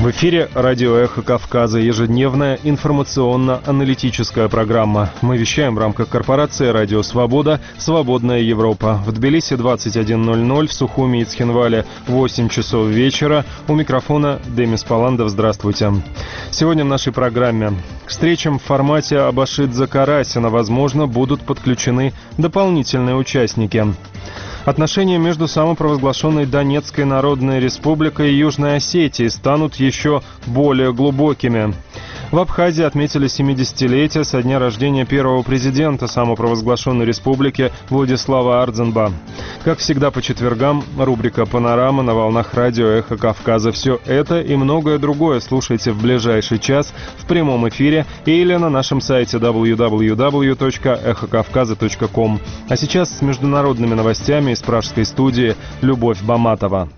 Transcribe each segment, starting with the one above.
В эфире радио «Эхо Кавказа», ежедневная информационно-аналитическая программа. Мы вещаем в рамках корпорации «Радио Свобода», «Свободная Европа». В Тбилиси 21:00, в Сухуми и Цхинвале 8 часов вечера. У микрофона Демис Паландов. Здравствуйте. Сегодня в нашей программе. К встречам в формате Абашидзе-Карасина, возможно, будут подключены дополнительные участники. Отношения между самопровозглашенной Донецкой Народной Республикой и Южной Осетией станут еще более глубокими. В Абхазии отметили 70-летие со дня рождения первого президента самопровозглашенной республики Владислава Ардзенба. Как всегда по четвергам, рубрика «Панорама» на волнах радио «Эхо Кавказа». Все это и многое другое слушайте в ближайший час в прямом эфире или на нашем сайте www.эхокавказа.ком. А сейчас с международными новостями из пражской студии Любовь Баматова.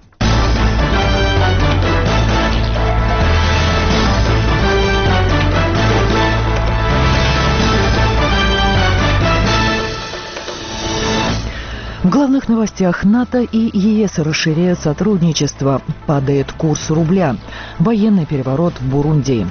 В главных новостях: НАТО и ЕС расширяют сотрудничество, падает курс рубля, военный переворот в Бурунди.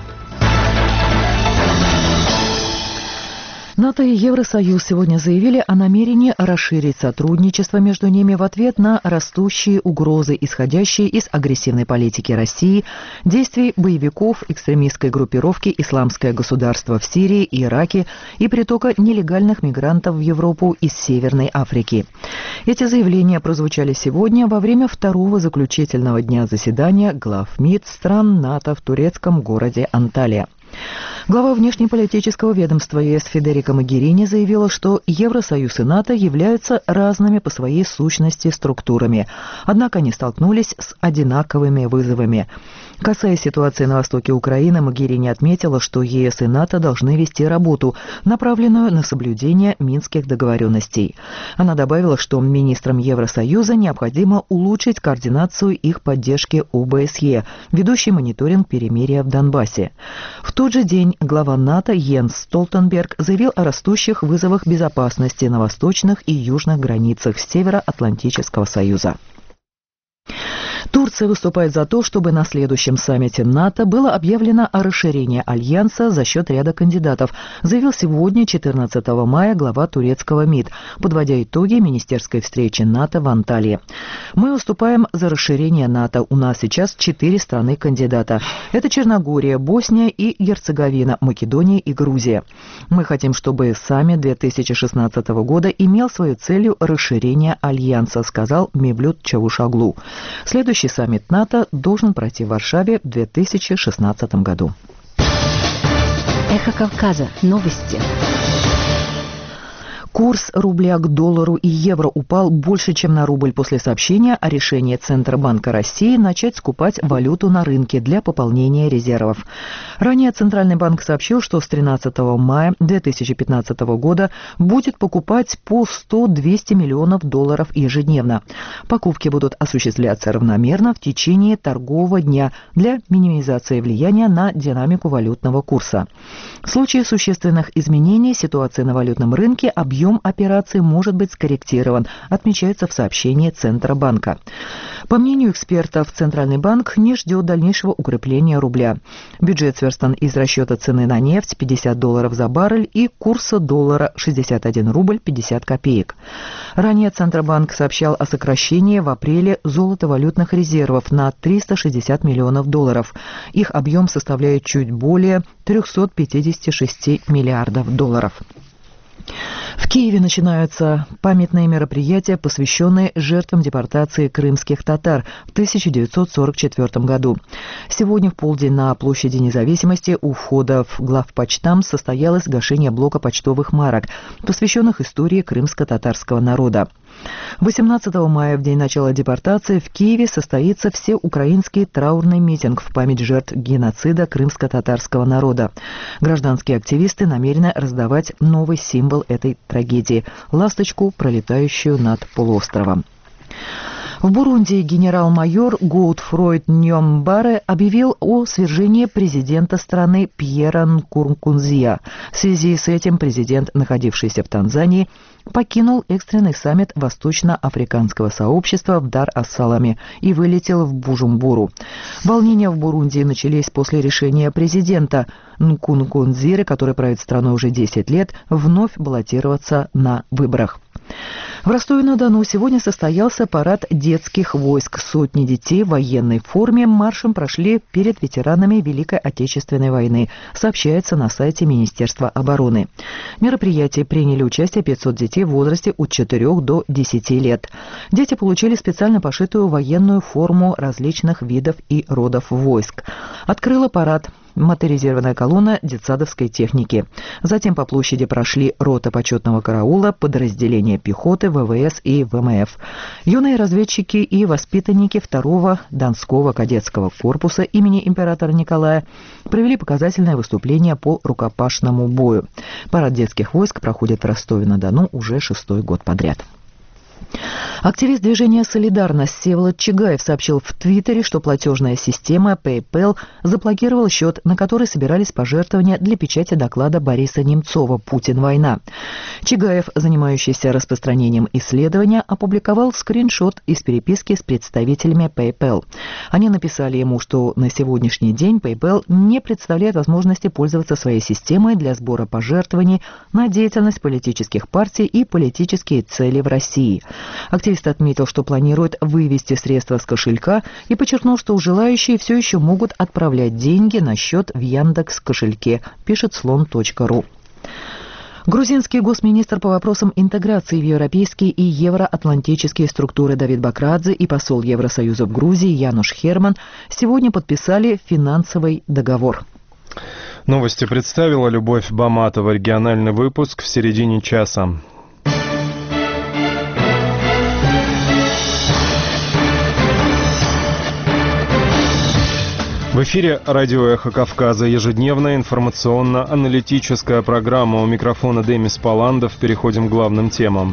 НАТО и Евросоюз сегодня заявили о намерении расширить сотрудничество между ними в ответ на растущие угрозы, исходящие из агрессивной политики России, действий боевиков экстремистской группировки «Исламское государство» в Сирии и Ираке и притока нелегальных мигрантов в Европу из Северной Африки. Эти заявления прозвучали сегодня во время второго заключительного дня заседания глав МИД стран НАТО в турецком городе Анталия. Глава внешнеполитического ведомства ЕС Федерика Могерини заявила, что Евросоюз и НАТО являются разными по своей сущности структурами, однако они столкнулись с одинаковыми вызовами. Касаясь ситуации на востоке Украины, Могерини отметила, что ЕС и НАТО должны вести работу, направленную на соблюдение минских договоренностей. Она добавила, что министрам Евросоюза необходимо улучшить координацию их поддержки ОБСЕ, ведущей мониторинг перемирия в Донбассе. В тот же день глава НАТО Йенс Столтенберг заявил о растущих вызовах безопасности на восточных и южных границах Североатлантического союза. Турция выступает за то, чтобы на следующем саммите НАТО было объявлено о расширении альянса за счет ряда кандидатов, заявил сегодня, 14 мая, глава турецкого МИД, подводя итоги министерской встречи НАТО в Анталии. «Мы выступаем за расширение НАТО. У нас сейчас 4 страны-кандидата. Это Черногория, Босния и Герцеговина, Македония и Грузия. Мы хотим, чтобы саммит 2016 года имел свою целью расширение альянса», сказал Мевлют Чавушоглу. Следующий саммит НАТО должен пройти в Варшаве в 2016 году. Эхо Кавказа. Новости. Курс рубля к доллару и евро упал больше, чем на рубль после сообщения о решении Центробанка России начать скупать валюту на рынке для пополнения резервов. Ранее Центральный банк сообщил, что с 13 мая 2015 года будет покупать по 100-200 миллионов долларов ежедневно. Покупки будут осуществляться равномерно в течение торгового дня для минимизации влияния на динамику валютного курса. В случае существенных изменений ситуации на валютном рынке объем операций может быть скорректирован, отмечается в сообщении Центробанка. По мнению экспертов, Центральный банк не ждет дальнейшего укрепления рубля. Бюджет сверстан из расчета цены на нефть $50 за баррель и курса доллара 61 рубль 50 копеек. Ранее Центробанк сообщал о сокращении в апреле золотовалютных резервов на 360 миллионов долларов. Их объем составляет чуть более 356 миллиардов долларов. В Киеве начинаются памятные мероприятия, посвященные жертвам депортации крымских татар в 1944 году. Сегодня в полдень на площади Независимости у входа в главпочтамт состоялось гашение блока почтовых марок, посвященных истории крымско-татарского народа. 18 мая, в день начала депортации, в Киеве состоится всеукраинский траурный митинг в память жертв геноцида крымско-татарского народа. Гражданские активисты намерены раздавать новый символ этой трагедии – ласточку, пролетающую над полуостровом. В Бурунди генерал-майор Гоутфройд Ньомбаре объявил о свержении президента страны Пьера Нкурунзия. В связи с этим президент, находившийся в Танзании, покинул экстренный саммит Восточно-Африканского сообщества в Дар-ас-Саламе и вылетел в Бужумбуру. Волнения в Бурунди начались после решения президента Нкурунзиры, который правит страной уже 10 лет, вновь баллотироваться на выборах. В Ростове-на-Дону сегодня состоялся парад детских войск. Сотни детей в военной форме маршем прошли перед ветеранами Великой Отечественной войны, сообщается на сайте Министерства обороны. В мероприятии приняли участие 500 детей в возрасте от 4 до 10 лет. Дети получили специально пошитую военную форму различных видов и родов войск. Открыла парад моторизированная колонна детсадовской техники. Затем по площади прошли рота почетного караула, подразделения пехоты, ВВС и ВМФ. Юные разведчики и воспитанники 2-го Донского кадетского корпуса имени императора Николая провели показательное выступление по рукопашному бою. Парад детских войск проходит в Ростове-на-Дону уже 6-й год подряд. Активист движения «Солидарность» Всеволод Чигаев сообщил в Твиттере, что платежная система PayPal заблокировала счет, на который собирались пожертвования для печати доклада Бориса Немцова «Путин. Война». Чигаев, занимающийся распространением исследования, опубликовал скриншот из переписки с представителями PayPal. Они написали ему, что на сегодняшний день PayPal не представляет возможности пользоваться своей системой для сбора пожертвований на деятельность политических партий и политические цели в России. Активист отметил, что планирует вывести средства с кошелька и подчеркнул, что желающие все еще могут отправлять деньги на счет в Яндекс.Кошельке, пишет слон.ру. Грузинский госминистр по вопросам интеграции в европейские и евроатлантические структуры Давид Бакрадзе и посол Евросоюза в Грузии Януш Херман сегодня подписали финансовый договор. Новости представила Любовь Баматова. Региональный выпуск в середине часа. В эфире радио «Эхо Кавказа». Ежедневная информационно-аналитическая программа. У микрофона Демис Паландов. Переходим к главным темам.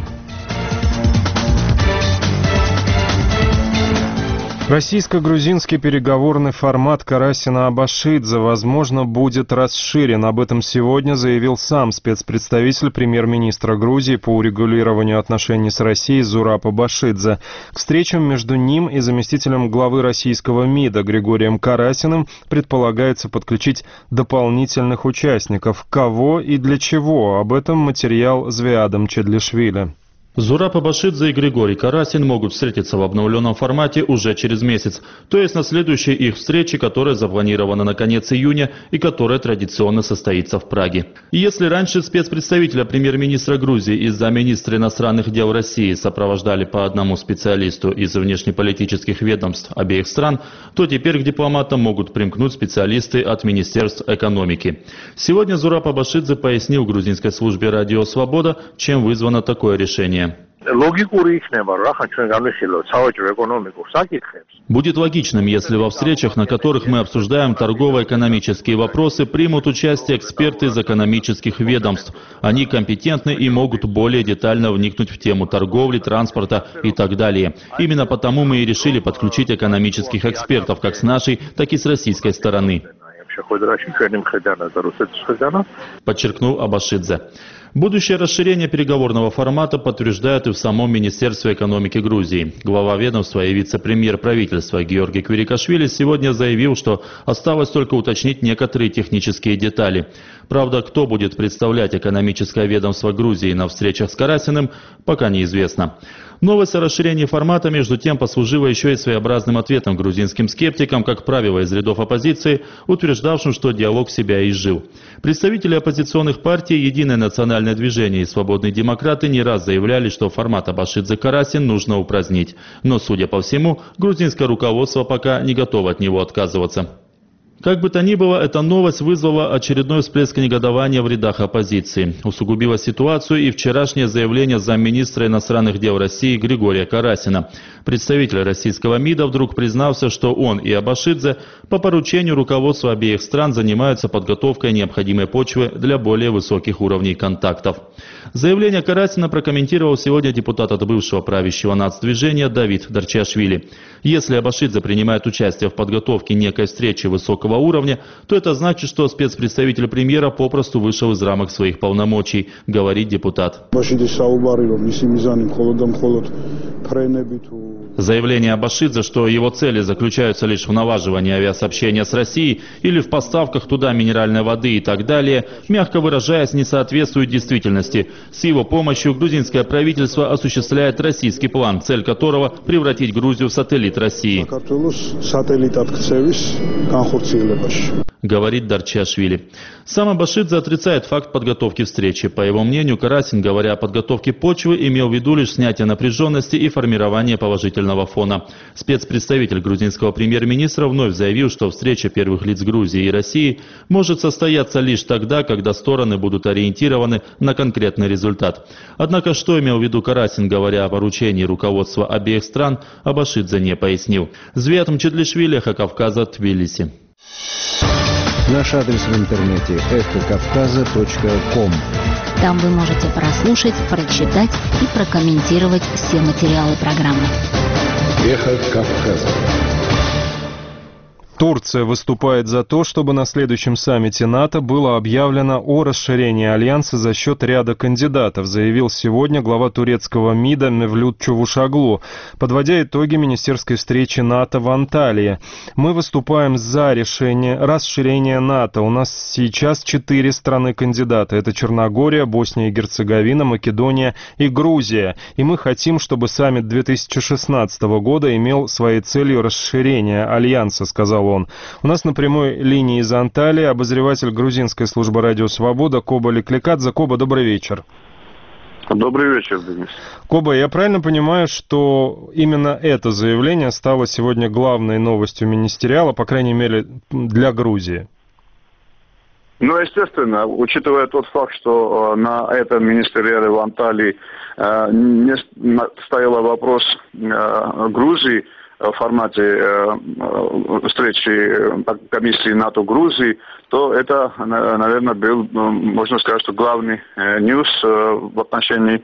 Российско-грузинский переговорный формат Карасина-Абашидзе, возможно, будет расширен. Об этом сегодня заявил сам спецпредставитель премьер-министра Грузии по урегулированию отношений с Россией Зураб Абашидзе. К встречам между ним и заместителем главы российского МИДа Григорием Карасиным предполагается подключить дополнительных участников. Кого и для чего? Об этом материал Звиадом Чедлишвили. Зураб Абашидзе и Григорий Карасин могут встретиться в обновленном формате уже через месяц, то есть на следующей их встрече, которая запланирована на конец июня и которая традиционно состоится в Праге. И если раньше спецпредставителя премьер-министра Грузии и замминистра иностранных дел России сопровождали по одному специалисту из внешнеполитических ведомств обеих стран, то теперь к дипломатам могут примкнуть специалисты от Министерств экономики. Сегодня Зураб Абашидзе пояснил грузинской службе «Радио Свобода», чем вызвано такое решение. Будет логичным, если во встречах, на которых мы обсуждаем торгово-экономические вопросы, примут участие эксперты из экономических ведомств. Они компетентны и могут более детально вникнуть в тему торговли, транспорта и так далее. Именно потому мы и решили подключить экономических экспертов как с нашей, так и с российской стороны, подчеркнул Абашидзе. Будущее расширение переговорного формата подтверждают и в самом Министерстве экономики Грузии. Глава ведомства и вице-премьер правительства Георгий Квирикашвили сегодня заявил, что осталось только уточнить некоторые технические детали. Правда, кто будет представлять экономическое ведомство Грузии на встречах с Карасиным, пока неизвестно. Новость о расширении формата, между тем, послужила еще и своеобразным ответом грузинским скептикам, как правило, из рядов оппозиции, утверждавшим, что диалог себя изжил. Представители оппозиционных партий «Единое национальное движение» и «Свободные демократы» не раз заявляли, что формат Абашидзе-Карасин нужно упразднить. Но, судя по всему, грузинское руководство пока не готово от него отказываться. Как бы то ни было, эта новость вызвала очередной всплеск негодования в рядах оппозиции. Усугубило ситуацию и вчерашнее заявление замминистра иностранных дел России Григория Карасина. Представитель российского МИДа вдруг признался, что он и Абашидзе по поручению руководства обеих стран занимаются подготовкой необходимой почвы для более высоких уровней контактов. Заявление Карасина прокомментировал сегодня депутат от бывшего правящего нацдвижения Давид Дарчиашвили. Если Абашидзе принимает участие в подготовке некой встречи высокого уровня, то это значит, что спецпредставитель премьера попросту вышел из рамок своих полномочий, говорит депутат. Заявление Абашидзе, что его цели заключаются лишь в налаживании авиасообщения с Россией или в поставках туда минеральной воды и так далее, мягко выражаясь, не соответствует действительности. С его помощью грузинское правительство осуществляет российский план, цель которого – превратить Грузию в сателлит России. Говорит Дарчиашвили. Сам Абашидзе отрицает факт подготовки встречи. По его мнению, Карасин, говоря о подготовке почвы, имел в виду лишь снятие напряженности и формирование положительного фона. Спецпредставитель грузинского премьер-министра вновь заявил, что встреча первых лиц Грузии и России может состояться лишь тогда, когда стороны будут ориентированы на конкретный результат. Однако, что имел в виду Карасин, говоря о поручении руководства обеих стран, Абашидзе не пояснил. Звиат Мчедлишвили, Эхо Кавказа, Тбилиси. Наш адрес в интернете эхокавказа.ком. Там вы можете прослушать, прочитать и прокомментировать все материалы программы. Эхо Кавказа. Турция выступает за то, чтобы на следующем саммите НАТО было объявлено о расширении альянса за счет ряда кандидатов, заявил сегодня глава турецкого МИДа Мевлют Чавушоглу, подводя итоги министерской встречи НАТО в Анталии. Мы выступаем за расширение НАТО. У нас сейчас 4 страны-кандидата. Это Черногория, Босния и Герцеговина, Македония и Грузия. И мы хотим, чтобы саммит 2016 года имел своей целью расширение альянса, сказал он. У нас на прямой линии из Анталии обозреватель грузинской службы «Радио Свобода» Коба Леклекадзе. Коба, добрый вечер. Добрый вечер, Денис. Коба, я правильно понимаю, что именно это заявление стало сегодня главной новостью министериала, по крайней мере, для Грузии? Ну, естественно, учитывая тот факт, что на этом министериале в Анталии не стоял вопрос Грузии, в формате встречи комиссии НАТО Грузии, то это, наверное, был, можно сказать, что главный ньюс в отношении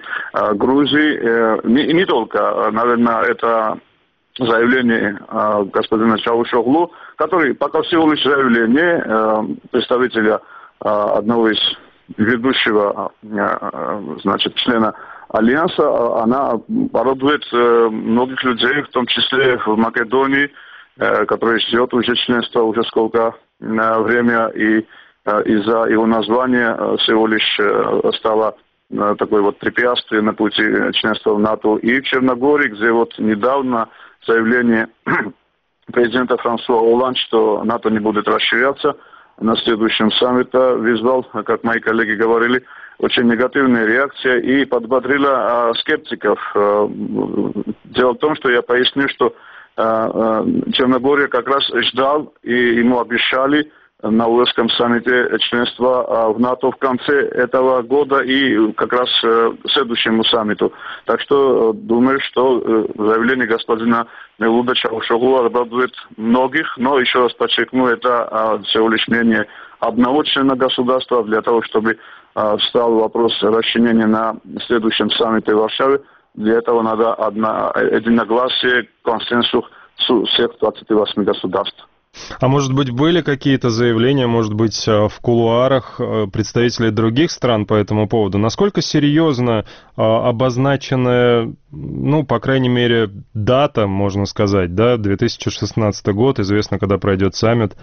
Грузии. И не только, наверное, это заявление господина Чавушоглу, который пока всего лишь заявление представителя одного из ведущего, значит, члена Альянса, она порадует многих людей, в том числе в Македонии, который ждет уже членства уже сколько время, и из-за его названия всего лишь стало такое вот препятствие на пути членства в НАТО. И в Черногории, где вот недавно заявление президента Франсуа Олланд, что НАТО не будет расширяться на следующем саммите, вызвал, как мои коллеги говорили, очень негативная реакция и подбодрила скептиков. Дело в том, что я поясню, что Черногория как раз ждал, и ему обещали на Уэльском саммите членства в НАТО в конце этого года и как раз следующему саммиту. Так что думаю, что заявление господина Мевлута Чавушоглу обрадует многих, но еще раз подчеркну, это всего лишь мнение одного члена государства. Для того, чтобы встал вопрос расширения на следующем саммите в Варшаве, для этого надо единогласие, консенсус всех 28 государств. А может быть, были какие-то заявления, может быть, в кулуарах представителей других стран по этому поводу? Насколько серьезно обозначенная, ну, по крайней мере, дата, можно сказать, да, 2016 год, известно, когда пройдет саммит?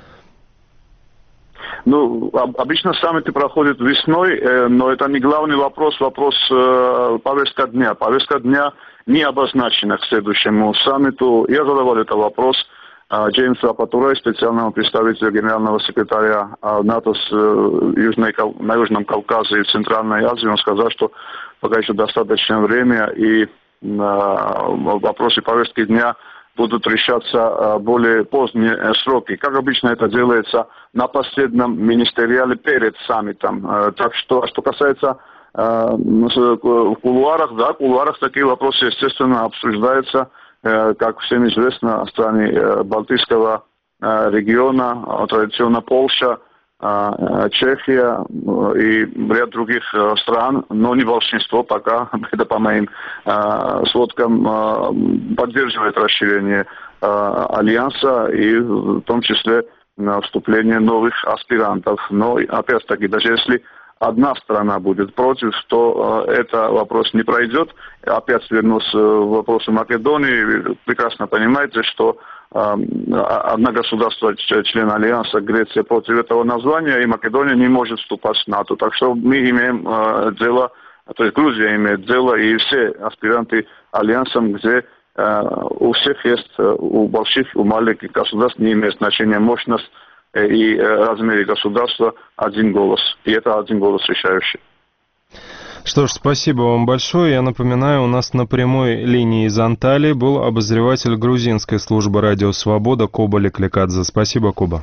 Ну, обычно саммиты проходят весной, но это не главный вопрос, повестка дня. Повестка дня не обозначена к следующему саммиту. Я задавал этот вопрос Джеймсу Апатуре, специальному представителю генерального секретаря НАТО на Южном Кавказе и в Центральной Азии. Он сказал, что пока еще достаточно времени, и вопросы повестки дня будут решаться более поздние сроки. Как обычно это делается на последнем министериале перед саммитом. Так что касается в кулуарах, да, в кулуарах такие вопросы, естественно, обсуждаются. как всем известно, страны Балтийского региона, традиционно Польша, Чехия и ряд других стран, но не большинство пока, это по моим сводкам, поддерживает расширение Альянса и в том числе вступление новых аспирантов. Но опять-таки, даже если одна страна будет против, то это вопрос не пройдет. Опять вернусь к вопросу Македонии. Вы прекрасно понимаете, что одна государство, член Альянса, Греция, против этого названия, и Македония не может вступать в НАТО. Так что мы имеем дело, то есть Грузия имеет дело, и все аспиранты Альянса, где у всех есть, у больших, у маленьких государств не имеет значения мощность и размеры государства один голос. И это один голос решающий. Что ж, спасибо вам большое. Я напоминаю, у нас на прямой линии из Анталии был обозреватель грузинской службы «Радио Свобода» Коба Леклекадзе. Спасибо, Коба.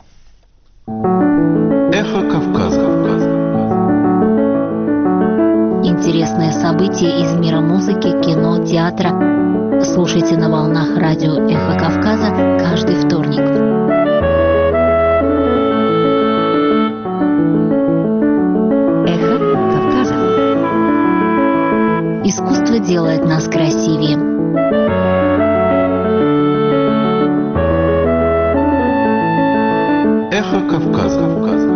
Эхо Кавказа. Интересные события из мира музыки, кино, театра. Слушайте на волнах радио «Эхо Кавказа» каждый вторник. Искусство делает нас красивее. Эхо Кавказа.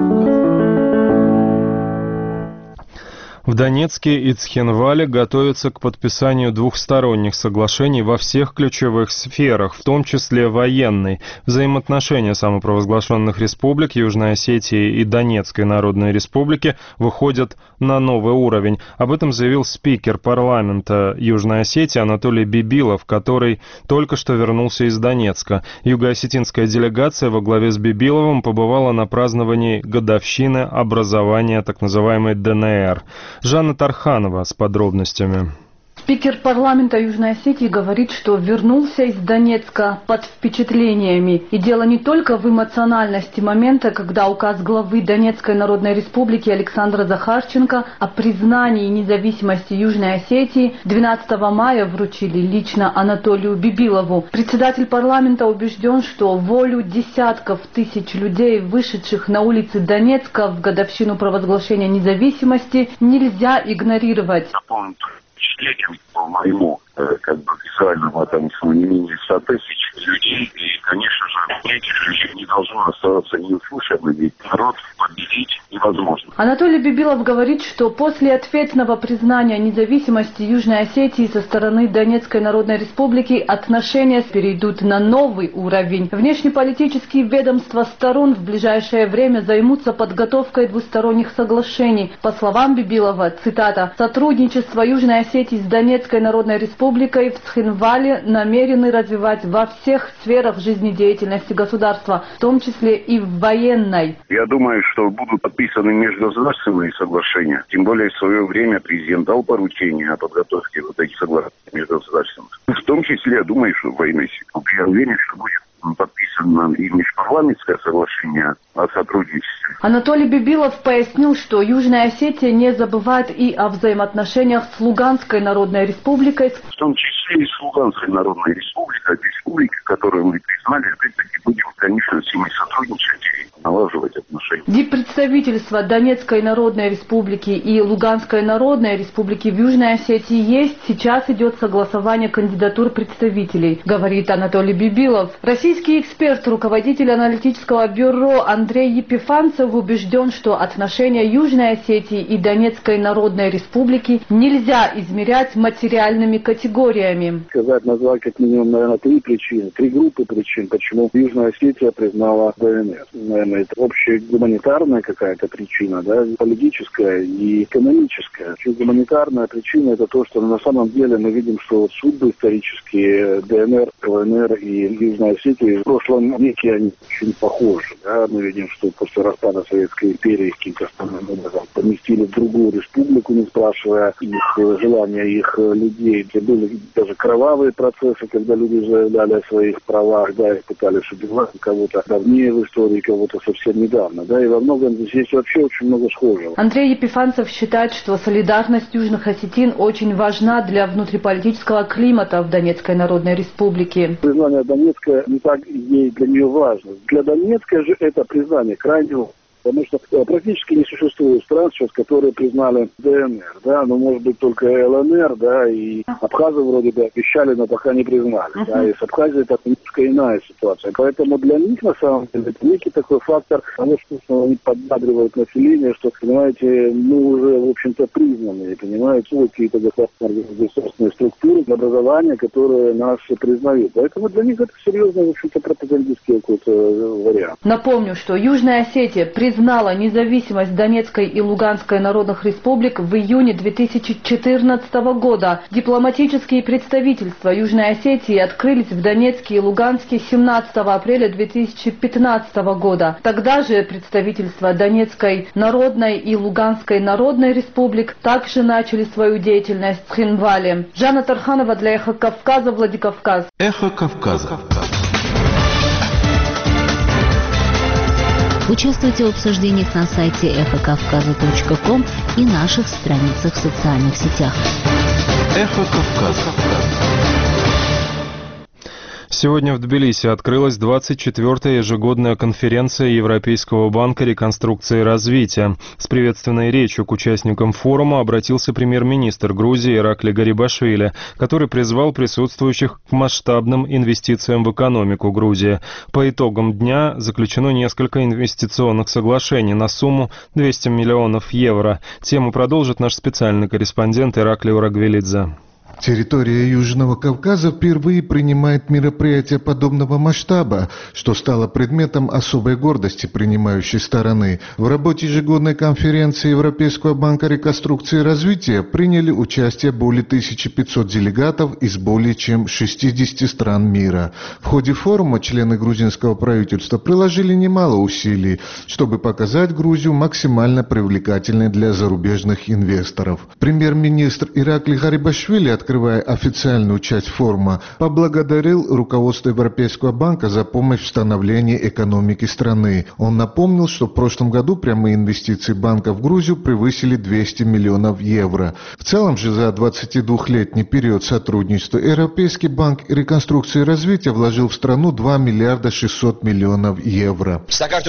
В Донецке и Цхинвале готовятся к подписанию двухсторонних соглашений во всех ключевых сферах, в том числе военной. Взаимоотношения самопровозглашенных республик Южной Осетии и Донецкой Народной Республики выходят на новый уровень. Об этом заявил спикер парламента Южной Осетии Анатолий Бибилов, который только что вернулся из Донецка. Юго-осетинская делегация во главе с Бибиловым побывала на праздновании годовщины образования так называемой ДНР. Жанна Тарханова с подробностями. Спикер парламента Южной Осетии говорит, что вернулся из Донецка под впечатлениями. И дело не только в эмоциональности момента, когда указ главы Донецкой Народной Республики Александра Захарченко о признании независимости Южной Осетии 12 мая вручили лично Анатолию Бибилову. Председатель парламента убежден, что волю десятков тысяч людей, вышедших на улицы Донецка в годовщину провозглашения независимости, нельзя игнорировать. Впечатлением по моему визуальному оценку не менее 100 тысяч людей. И, конечно же, этих людей не должно оставаться неуслышанными, ведь народ победить невозможно. Анатолий Бибилов говорит, что после ответного признания независимости Южной Осетии со стороны Донецкой Народной Республики отношения перейдут на новый уровень. Внешнеполитические ведомства сторон в ближайшее время займутся подготовкой двусторонних соглашений. По словам Бибилова, цитата, «Сотрудничество Южной Осетии с Донецкой Народной Республикой в Цхинвале намерены развивать во всех сферах жизнедеятельности государства, в том числе и в военной». Я думаю, что будут подписаны межгосударственные соглашения. Тем более в свое время президент дал поручение о подготовке вот этих соглашений межгосударственных. В том числе, я думаю, что в военной сфере. Я уверен, что будет подписано и межпарламентское соглашение о сотрудничестве. Анатолий Бибилов пояснил, что Южная Осетия не забывает и о взаимоотношениях с Луганской Народной Республикой. В том числе и с Луганской Народной Республикой, республики, которую мы признали, опять-таки будем, конечно, с ними сотрудничать и налаживать отношения. Диппредставительства Донецкой Народной Республики и Луганской Народной Республики в Южной Осетии есть. Сейчас идет согласование кандидатур представителей, говорит Анатолий Бибилов. Российский эксперт, руководитель аналитического бюро Андрей Епифанцев убежден, что отношения Южной Осетии и Донецкой Народной Республики нельзя измерять материальными категориями. Назвать как минимум, наверное, три группы причин, почему Южная Осетия признала ДНР. Наверное, это общая гуманитарная какая-то причина, да, политическая и экономическая. Гуманитарная причина — это то, что на самом деле мы видим, что судьбы исторические ДНР, ЛНР и Южной Осетии в прошлом веке они очень похожи. Да? Мы видим, что после распада Советской империи их каким-то основным образом поместили в другую республику, не спрашивая их желания, их людей. Были даже кровавые процессы, когда люди заявляли о своих правах, да, их пытались убивать, кого-то давнее в истории, кого-то совсем недавно, да, и во многом здесь вообще очень много схожего. Андрей Епифанцев считает, что солидарность южных осетин очень важна для внутриполитического климата в Донецкой Народной Республике. Признание Донецка не так ей для нее важно. Для Донецка же это признание крайне важно. Потому что практически не существует стран сейчас, которые признали ДНР, да, ну, может быть, только ЛНР, да, и Абхазы вроде бы обещали, но пока не признали, да, и с Абхазией это немножко иная ситуация. Поэтому для них, на самом деле, это некий такой фактор, того, что они подбадривают население, что, понимаете, мы уже, в общем-то, признаны, понимаете, какие-то государственные структуры, образования, которые нас признают. Поэтому для них это серьезно, в общем-то, пропагандистский какой-то вариант. Напомню, что Южная Осетия признала независимость Донецкой и Луганской народных республик в июне 2014 года. Дипломатические представительства Южной Осетии открылись в Донецке и Луганске 17 апреля 2015 года. Тогда же представительства Донецкой народной и Луганской народной республик также начали свою деятельность в Цхинвале. Жанна Тарханова для Эхо Кавказа, Владикавказ. Эхо Кавказа. Участвуйте в обсуждениях на сайте эхокавказа.ком и наших страницах в социальных сетях. Эхо Кавказа. Сегодня в Тбилиси открылась 24-я ежегодная конференция Европейского банка реконструкции и развития. С приветственной речью к участникам форума обратился премьер-министр Грузии Иракли Гарибашвили, который призвал присутствующих к масштабным инвестициям в экономику Грузии. По итогам дня заключено несколько инвестиционных соглашений на сумму 200 миллионов евро. Тему продолжит наш специальный корреспондент Иракли Урагвелидзе. Территория Южного Кавказа впервые принимает мероприятия подобного масштаба, что стало предметом особой гордости принимающей стороны. В работе ежегодной конференции Европейского банка реконструкции и развития приняли участие более 1500 делегатов из более чем 60 стран мира. В ходе форума члены грузинского правительства приложили немало усилий, чтобы показать Грузию максимально привлекательной для зарубежных инвесторов. Премьер-министр Иракли Гарибашвили, открывая официальную часть форума, поблагодарил руководство Европейского банка за помощь в становлении экономики страны. Он напомнил, что в прошлом году прямые инвестиции банка в Грузию превысили 200 миллионов евро. В целом же за 22-летний период сотрудничества Европейский банк реконструкции и развития вложил в страну 2 миллиарда 600 миллионов евро.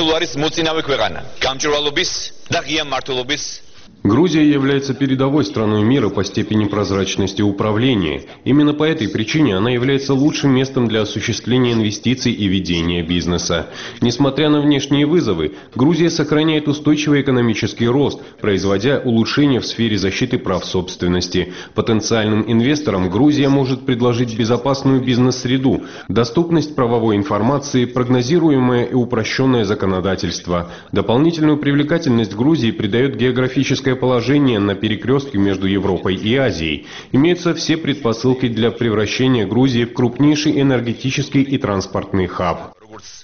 Грузия является передовой страной мира по степени прозрачности управления. Именно по этой причине она является лучшим местом для осуществления инвестиций и ведения бизнеса. Несмотря на внешние вызовы, Грузия сохраняет устойчивый экономический рост, производя улучшения в сфере защиты прав собственности. Потенциальным инвесторам Грузия может предложить безопасную бизнес-среду, доступность правовой информации, прогнозируемое и упрощенное законодательство. Дополнительную привлекательность Грузии придает географическое положение на перекрестке между Европой и Азией. Имеются все предпосылки для превращения Грузии в крупнейший энергетический и транспортный хаб.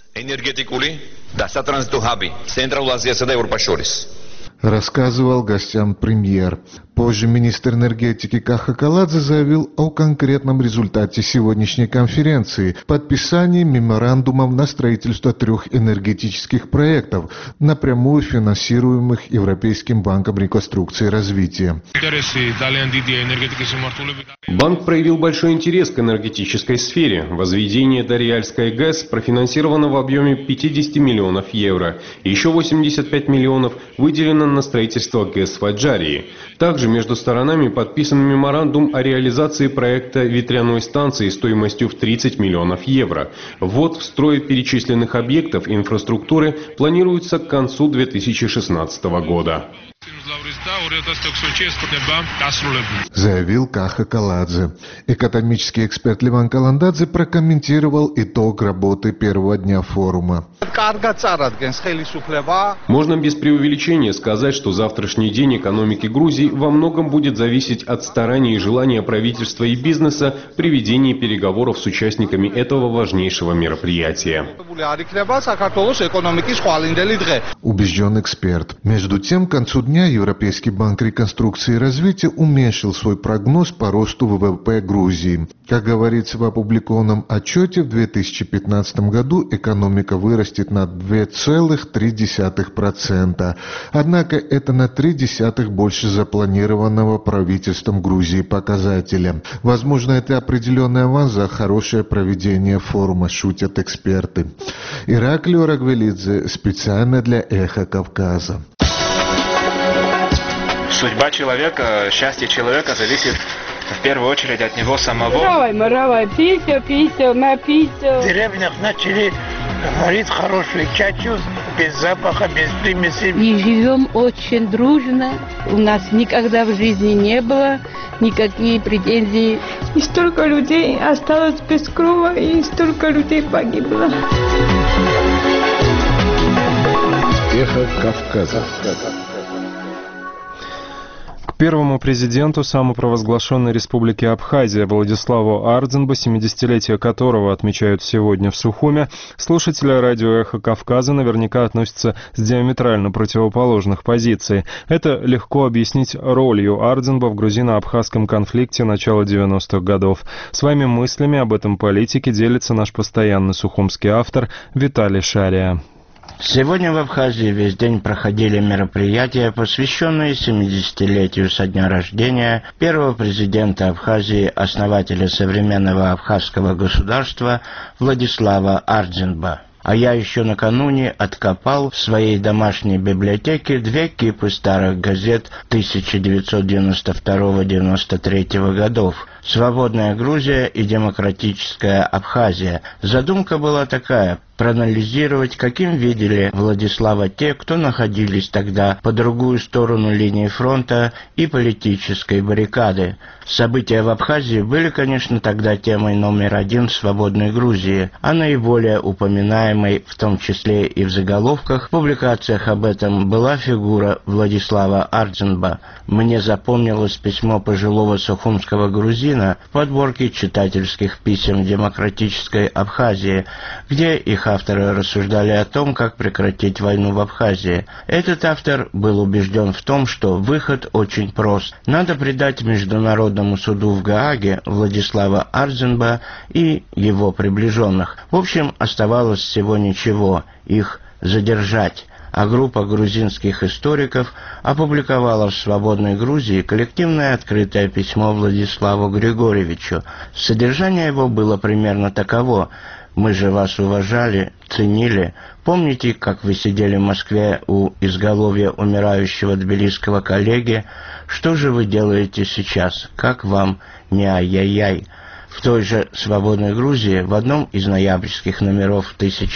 Рассказывал гостям премьер. Позже министр энергетики Каха Каладзе заявил о конкретном результате сегодняшней конференции – подписании меморандумов на строительство 3 энергетических проектов, напрямую финансируемых Европейским банком реконструкции и развития. Банк проявил большой интерес к энергетической сфере. Возведение Дарьяльской ГЭС профинансировано в объеме 50 миллионов евро. Еще 85 миллионов выделено на строительство ГЭС в Аджарии. Также между сторонами подписан меморандум о реализации проекта ветряной станции стоимостью в 30 миллионов евро. Ввод в строй перечисленных объектов инфраструктуры планируется к концу 2016 года. Заявил Каха Каладзе. Экономический эксперт Леван Каландадзе прокомментировал итог работы первого дня форума. Можно без преувеличения сказать, что завтрашний день экономики Грузии во многом будет зависеть от стараний и желания правительства и бизнеса при ведении переговоров с участниками этого важнейшего мероприятия. Убежден эксперт. Между тем, к концу дня Европейский банк реконструкции и развития уменьшил свой прогноз по росту ВВП Грузии. Как говорится в опубликованном отчете, в 2015 году экономика вырастет на 2,3%. Однако это на 0,3% больше запланированного правительством Грузии показателя. Возможно, это определенный аванс за хорошее проведение форума, шутят эксперты. Ираклио Рагвелидзе специально для «Эхо Кавказа». Судьба человека, счастье человека зависит в первую очередь от него самого. Маравай, писю, написю. В деревнях начали варить хорошую чачу, без запаха, без примесей. И живем очень дружно. У нас никогда в жизни не было никаких претензий. И столько людей осталось без крова, и столько людей погибло. Эхо Кавказа. К первому президенту самопровозглашенной республики Абхазия Владиславу Ардзинбу, 70-летие которого отмечают сегодня в Сухуме, слушатели радио «Эхо Кавказа» наверняка относятся с диаметрально противоположных позиций. Это легко объяснить ролью Ардзинба в грузино-абхазском конфликте начала 90-х годов. Своими мыслями об этом политике делится наш постоянный сухумский автор Виталий Шария. Сегодня в Абхазии весь день проходили мероприятия, посвященные 70-летию со дня рождения первого президента Абхазии, основателя современного абхазского государства Владислава Ардзинба. А я еще накануне откопал в своей домашней библиотеке 2 кипы старых газет 1992-93 годов «Свободная Грузия» и «Демократическая Абхазия». Задумка была такая – проанализировать, каким видели Владислава те, кто находились тогда по другую сторону линии фронта и политической баррикады. События в Абхазии были, конечно, тогда темой номер 1 в «Свободной Грузии», а наиболее упоминаемой, в том числе и в заголовках, в публикациях об этом была фигура Владислава Ардзинба. Мне запомнилось письмо пожилого сухумского грузина в подборке читательских писем демократической Абхазии, где их авторы рассуждали о том, как прекратить войну в Абхазии. Этот автор был убежден в том, что выход очень прост. Надо предать Международному суду в Гааге Владислава Ардзинба и его приближенных. В общем, оставалось всего ничего – их задержать. А группа грузинских историков опубликовала в «Свободной Грузии» коллективное открытое письмо Владиславу Григорьевичу. Содержание его было примерно таково: «Мы же вас уважали, ценили. Помните, как вы сидели в Москве у изголовья умирающего тбилисского коллеги? Что же вы делаете сейчас? Как вам не ай-яй-яй?» В той же «Свободной Грузии» в одном из ноябрьских номеров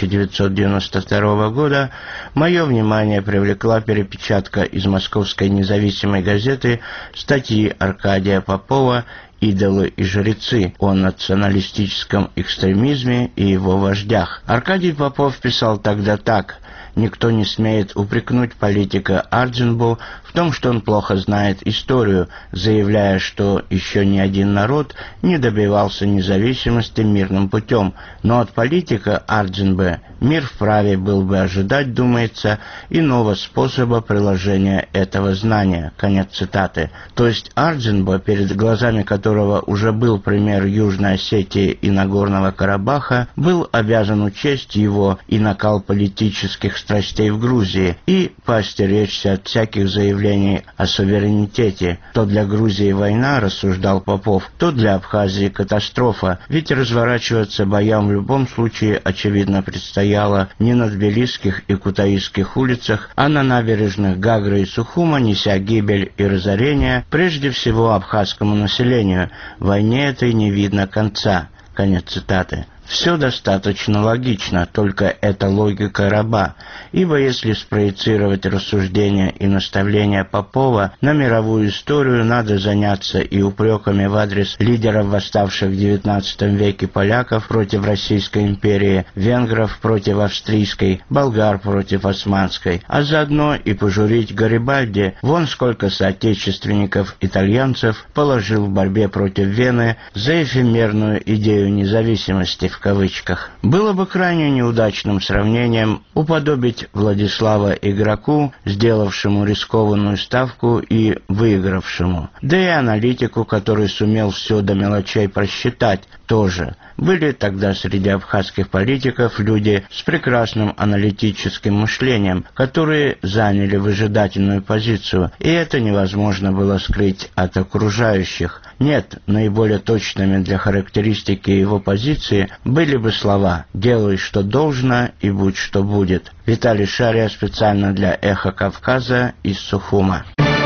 1992 года мое внимание привлекла перепечатка из московской независимой газеты статьи Аркадия Попова «Идолы и жрецы» о националистическом экстремизме и его вождях. Аркадий Попов писал тогда так: «Никто не смеет упрекнуть политика Ардзинбу в том, что он плохо знает историю, заявляя, что еще ни один народ не добивался независимости мирным путем. Но от политика Ардзинбе мир вправе был бы ожидать, думается, иного способа приложения этого знания». Конец цитаты. То есть Ардзинба, перед глазами которого уже был пример Южной Осетии и Нагорного Карабаха, был обязан учесть его и накал политических страстей в Грузии и поостеречься от всяких заявлений о суверенитете. То для Грузии война, рассуждал Попов, то для Абхазии катастрофа, ведь разворачиваться боям в любом случае, очевидно, предстояло не на тбилисских и кутаисских улицах, а на набережных Гагры и Сухума, неся гибель и разорение прежде всего абхазскому населению. Войне этой не видно конца. Конец цитаты. Все достаточно логично, только это логика раба, ибо если спроецировать рассуждения и наставления Попова на мировую историю, надо заняться и упреками в адрес лидеров восставших в XIX веке поляков против Российской империи, венгров против австрийской, болгар против османской, а заодно и пожурить Гарибальди, вон сколько соотечественников итальянцев положил в борьбе против Вены за эфемерную идею независимости, в кавычках. Было бы крайне неудачным сравнением уподобить Владислава игроку, сделавшему рискованную ставку и выигравшему. Да и аналитику, который сумел все до мелочей просчитать, тоже. Были тогда среди абхазских политиков люди с прекрасным аналитическим мышлением, которые заняли выжидательную позицию, и это невозможно было скрыть от окружающих. Нет, наиболее точными для характеристики его позиции были бы слова «делай, что должно, и будь, что будет». Виталий Шария специально для «Эхо Кавказа» из Сухума.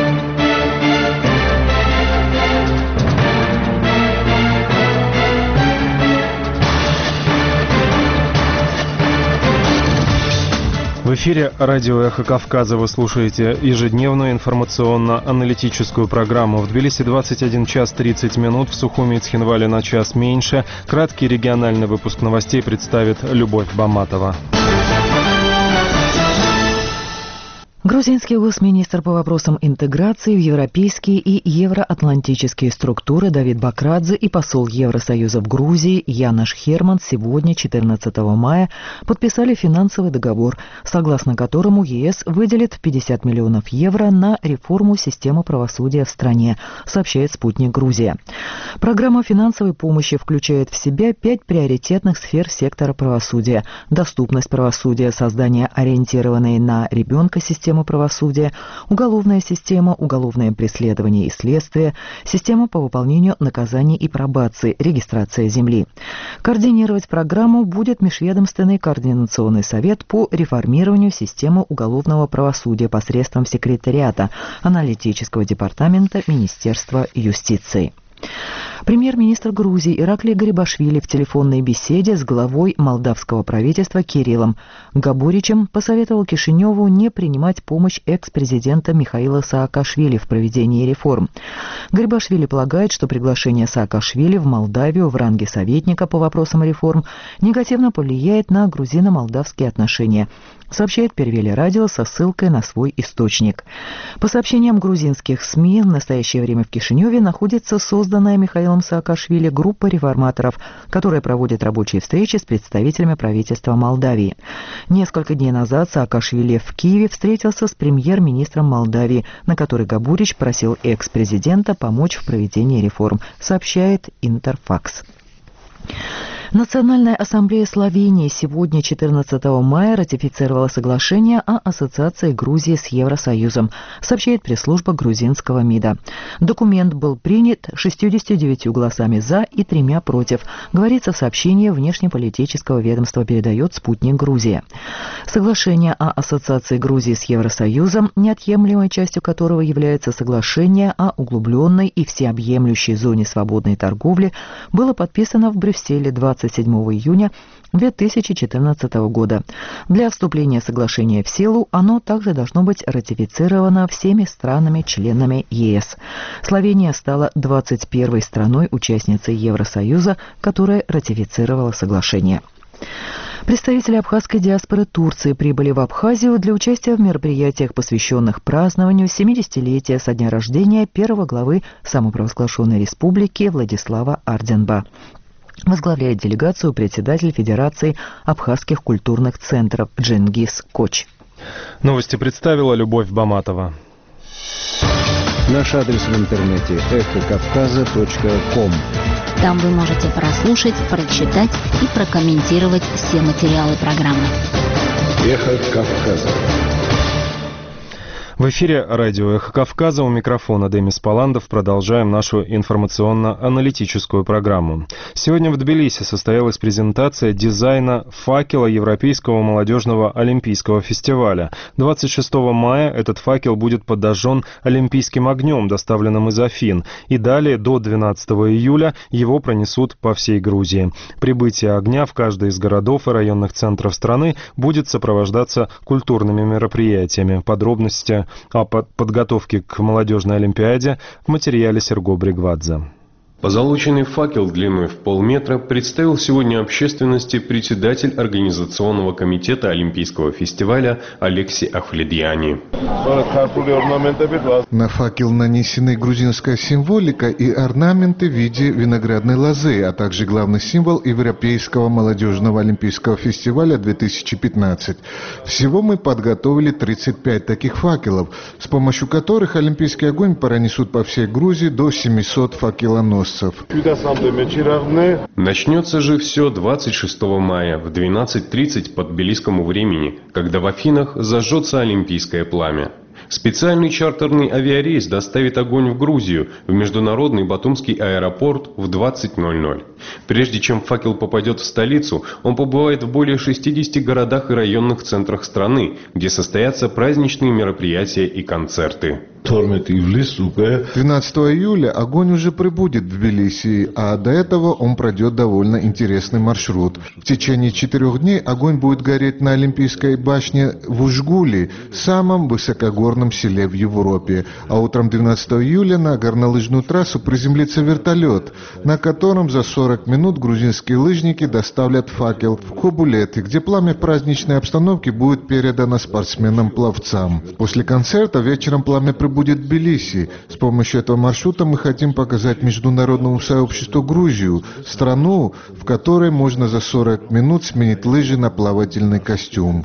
В эфире радио «Эхо Кавказа» вы слушаете ежедневную информационно-аналитическую программу. В Тбилиси 21 час 30 минут, в Сухуми и Цхинвале на час меньше. Краткий региональный выпуск новостей представит Любовь Баматова. Грузинский госминистр по вопросам интеграции в европейские и евроатлантические структуры Давид Бакрадзе и посол Евросоюза в Грузии Янош Херман сегодня, 14 мая, подписали финансовый договор, согласно которому ЕС выделит 50 миллионов евро на реформу системы правосудия в стране, сообщает «Спутник Грузия». Программа финансовой помощи включает в себя 5 приоритетных сфер сектора правосудия: доступность правосудия, создание ориентированной на ребенка системы правосудия, уголовная система, уголовное преследование и следствие, система по выполнению наказаний и пробации, регистрация земли. Координировать программу будет Межведомственный координационный совет по реформированию системы уголовного правосудия посредством секретариата аналитического департамента Министерства юстиции. Премьер-министр Грузии Ираклий Гарибашвили в телефонной беседе с главой молдавского правительства Кириллом Габуричем посоветовал Кишиневу не принимать помощь экс-президента Михаила Саакашвили в проведении реформ. Гарибашвили полагает, что приглашение Саакашвили в Молдавию в ранге советника по вопросам реформ негативно повлияет на грузино-молдавские отношения, сообщает Первели радио со ссылкой на свой источник. По сообщениям грузинских СМИ, в настоящее время в Кишиневе находится созданная Михаилом Саакашвили группа реформаторов, которая проводит рабочие встречи с представителями правительства Молдавии. Несколько дней назад Саакашвили в Киеве встретился с премьер-министром Молдавии, на который Габурич просил экс-президента помочь в проведении реформ, сообщает Интерфакс. Национальная ассамблея Словении сегодня, 14 мая, ратифицировала соглашение о ассоциации Грузии с Евросоюзом, сообщает пресс-служба грузинского МИДа. Документ был принят 69 голосами «за» и 3 «против», говорится в сообщении внешнеполитического ведомства, передает «Спутник Грузия». Соглашение о ассоциации Грузии с Евросоюзом, неотъемлемой частью которого является соглашение о углубленной и всеобъемлющей зоне свободной торговли, было подписано в Брюсселе 27 июня 2014 года. Для вступления соглашения в силу оно также должно быть ратифицировано всеми странами-членами ЕС. Словения стала 21-й страной-участницей Евросоюза, которая ратифицировала соглашение. Представители абхазской диаспоры Турции прибыли в Абхазию для участия в мероприятиях, посвященных празднованию 70-летия со дня рождения первого главы самопровозглашенной республики Владислава Арденба. Возглавляет делегацию председатель Федерации абхазских культурных центров Джингис Коч. Новости представила Любовь Баматова. Наш адрес в интернете эхокавказа.ком. Там вы можете прослушать, прочитать и прокомментировать все материалы программы. Эхо Кавказа. В эфире радио «Эхо Кавказа», у микрофона Демис Паландов. Продолжаем нашу информационно-аналитическую программу. Сегодня в Тбилиси состоялась презентация дизайна факела Европейского молодежного олимпийского фестиваля. 26 мая этот факел будет подожжен олимпийским огнем, доставленным из Афин, и далее до 12 июля его пронесут по всей Грузии. Прибытие огня в каждый из городов и районных центров страны будет сопровождаться культурными мероприятиями. Подробности о подготовке к молодежной олимпиаде в материале Серго Бригвадзе. Позолоченный факел длиной в полметра представил сегодня общественности председатель Организационного комитета Олимпийского фестиваля Алексей Ахледьяни. На факел нанесены грузинская символика и орнаменты в виде виноградной лозы, а также главный символ Европейского молодежного олимпийского фестиваля 2015. Всего мы подготовили 35 таких факелов, с помощью которых олимпийский огонь пронесут по всей Грузии до 700 факелоносцев. Начнется же все 26 мая в 12:30 по тбилисскому времени, когда в Афинах зажжется олимпийское пламя. Специальный чартерный авиарейс доставит огонь в Грузию, в международный Батумский аэропорт в 20:00. Прежде чем факел попадет в столицу, он побывает в более 60 городах и районных центрах страны, где состоятся праздничные мероприятия и концерты. 12 июля огонь уже прибудет в Тбилиси, а до этого он пройдет довольно интересный маршрут. В течение 4 дней огонь будет гореть на Олимпийской башне в Ужгуле, самом высокогорном селе в Европе. А утром 12 июля на горнолыжную трассу приземлится вертолет, на котором за 40 минут грузинские лыжники доставят факел в Хобулеты, где пламя в праздничной обстановке будет передано спортсменам-пловцам. После концерта вечером пламя прибудет в Тбилиси. С помощью этого маршрута мы хотим показать международному сообществу Грузию, страну, в которой можно за 40 минут сменить лыжи на плавательный костюм.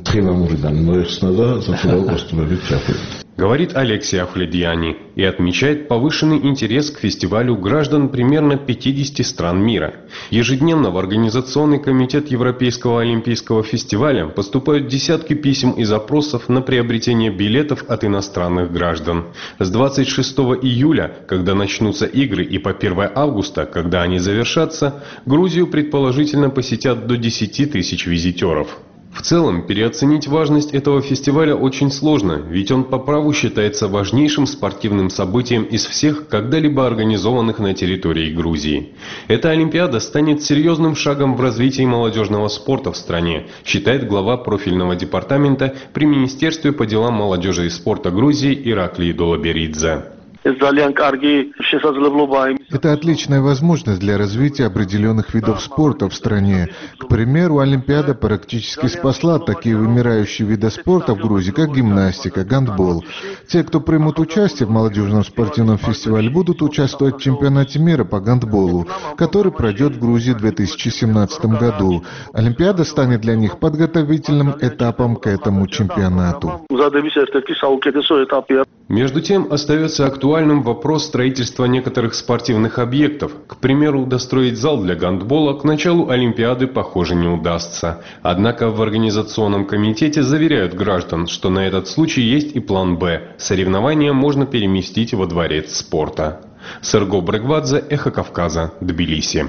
Говорит Алексей Ахледьяни и отмечает повышенный интерес к фестивалю граждан примерно 50 стран мира. Ежедневно в Организационный комитет Европейского олимпийского фестиваля поступают десятки писем и запросов на приобретение билетов от иностранных граждан. С 26 июля, когда начнутся игры, и по 1 августа, когда они завершатся, Грузию предположительно посетят до 10 тысяч визитеров. В целом, переоценить важность этого фестиваля очень сложно, ведь он по праву считается важнейшим спортивным событием из всех, когда-либо организованных на территории Грузии. Эта Олимпиада станет серьезным шагом в развитии молодежного спорта в стране, считает глава профильного департамента при Министерстве по делам молодежи и спорта Грузии Ираклий Долоберидзе. Это отличная возможность для развития определенных видов спорта в стране. К примеру, Олимпиада практически спасла такие вымирающие виды спорта в Грузии, как гимнастика, гандбол. Те, кто примут участие в молодежном спортивном фестивале, будут участвовать в чемпионате мира по гандболу, который пройдет в Грузии в 2017 году. Олимпиада станет для них подготовительным этапом к этому чемпионату. Между тем, остается актуальным вопрос строительства некоторых спортивных объектов. К примеру, достроить зал для гандбола к началу Олимпиады, похоже, не удастся. Однако в Организационном комитете заверяют граждан, что на этот случай есть и план «Б». Соревнования можно переместить во дворец спорта. Серго Брегвадзе, Эхо Кавказа, Тбилиси.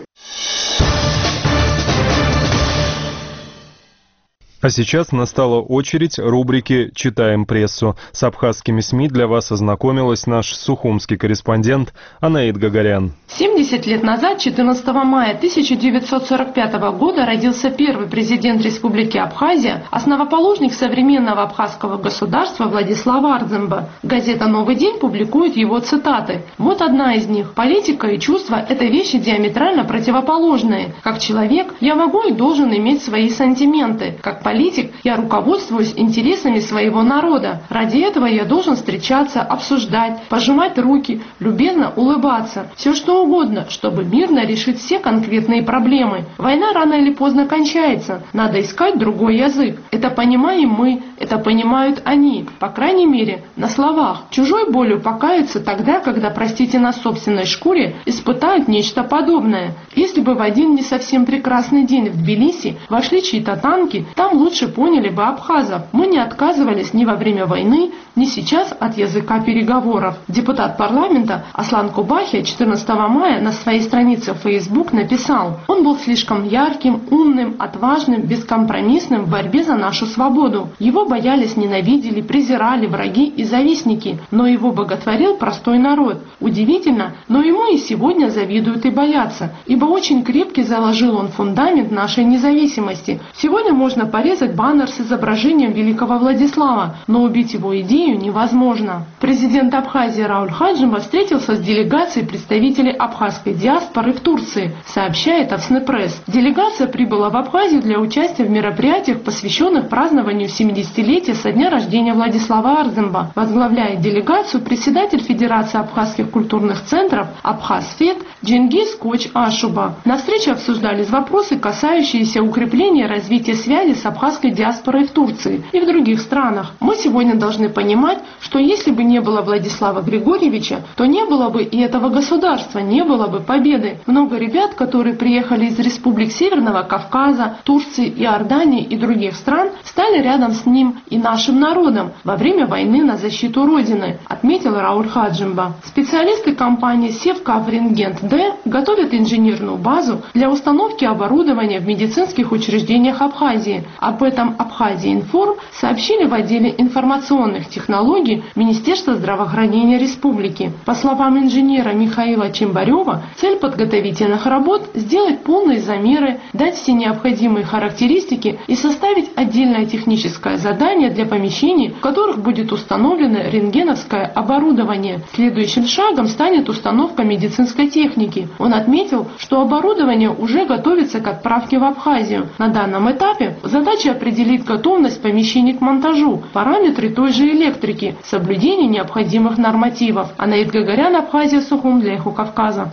А сейчас настала очередь рубрики «Читаем прессу». С абхазскими СМИ для вас ознакомилась наш сухумский корреспондент Анаид Гагарян. 70 лет назад, 14 мая 1945 года, родился первый президент Республики Абхазия, основоположник современного абхазского государства Владислав Ардземба. Газета «Новый день» публикует его цитаты. Вот одна из них. «Политика и чувства – это вещи диаметрально противоположные. Как человек я могу и должен иметь свои сантименты. Как политик я руководствуюсь интересами своего народа. Ради этого я должен встречаться, обсуждать, пожимать руки, любезно улыбаться. Все что угодно, чтобы мирно решить все конкретные проблемы. Война рано или поздно кончается. Надо искать другой язык. Это понимаем мы, это понимают они. По крайней мере, на словах. Чужой болью покаются тогда, когда, простите, на собственной шкуре испытают нечто подобное. Если бы в один не совсем прекрасный день в Тбилиси вошли чьи-то танки, там лучше поняли бы абхазов. Мы не отказывались ни во время войны, ни сейчас от языка переговоров. Депутат парламента Аслан Кубахи 14 мая на своей странице в Facebook написал: «Он был слишком ярким, умным, отважным, бескомпромиссным в борьбе за нашу свободу. Его боялись, ненавидели, презирали враги и завистники, но его боготворил простой народ. Удивительно, но ему и сегодня завидуют и боятся, ибо очень крепкий заложил он фундамент нашей независимости. Сегодня можно порезать баннер с изображением великого Владислава, но убить его идею невозможно. Президент Абхазии Рауль Хаджимба встретился с делегацией представителей абхазской диаспоры в Турции, сообщает Авснепресс. Делегация прибыла в Абхазию для участия в мероприятиях, посвященных празднованию 70-летия со дня рождения Владислава Арземба. Возглавляет делегацию председатель Федерации абхазских культурных центров Абхазфет Джингиз Коч Ашуба. На встрече обсуждались вопросы, касающиеся укрепления и развития связи с абхазской диаспорой в Турции и в других странах. Мы сегодня должны понимать, что если бы не было Владислава Григорьевича, то не было бы и этого государства, не было бы победы. Много ребят, которые приехали из республик Северного Кавказа, Турции, Иордании и других стран, стали рядом с ним и нашим народом во время войны на защиту Родины, отметил Рауль Хаджимба. Специалисты компании Севкаврингент-Д готовят инженерную базу для установки оборудования в медицинских учреждениях Абхазии. Об этом Абхазия-Информ сообщили в отделе информационных технологий Министерства здравоохранения республики. По словам инженера Михаила Чембарева, цель подготовительных работ – сделать полные замеры, дать все необходимые характеристики и составить отдельное техническое задание для помещений, в которых будет установлено рентгеновское оборудование. Следующим шагом станет установка медицинской техники. Он отметил, что оборудование уже готовится к отправке в Абхазию. На данном этапе задача определить готовность помещений к монтажу, параметры той же электрики, соблюдение необходимых нормативов. Анаит Гагарян, Абхазия, Сухум, для Эхо Кавказа.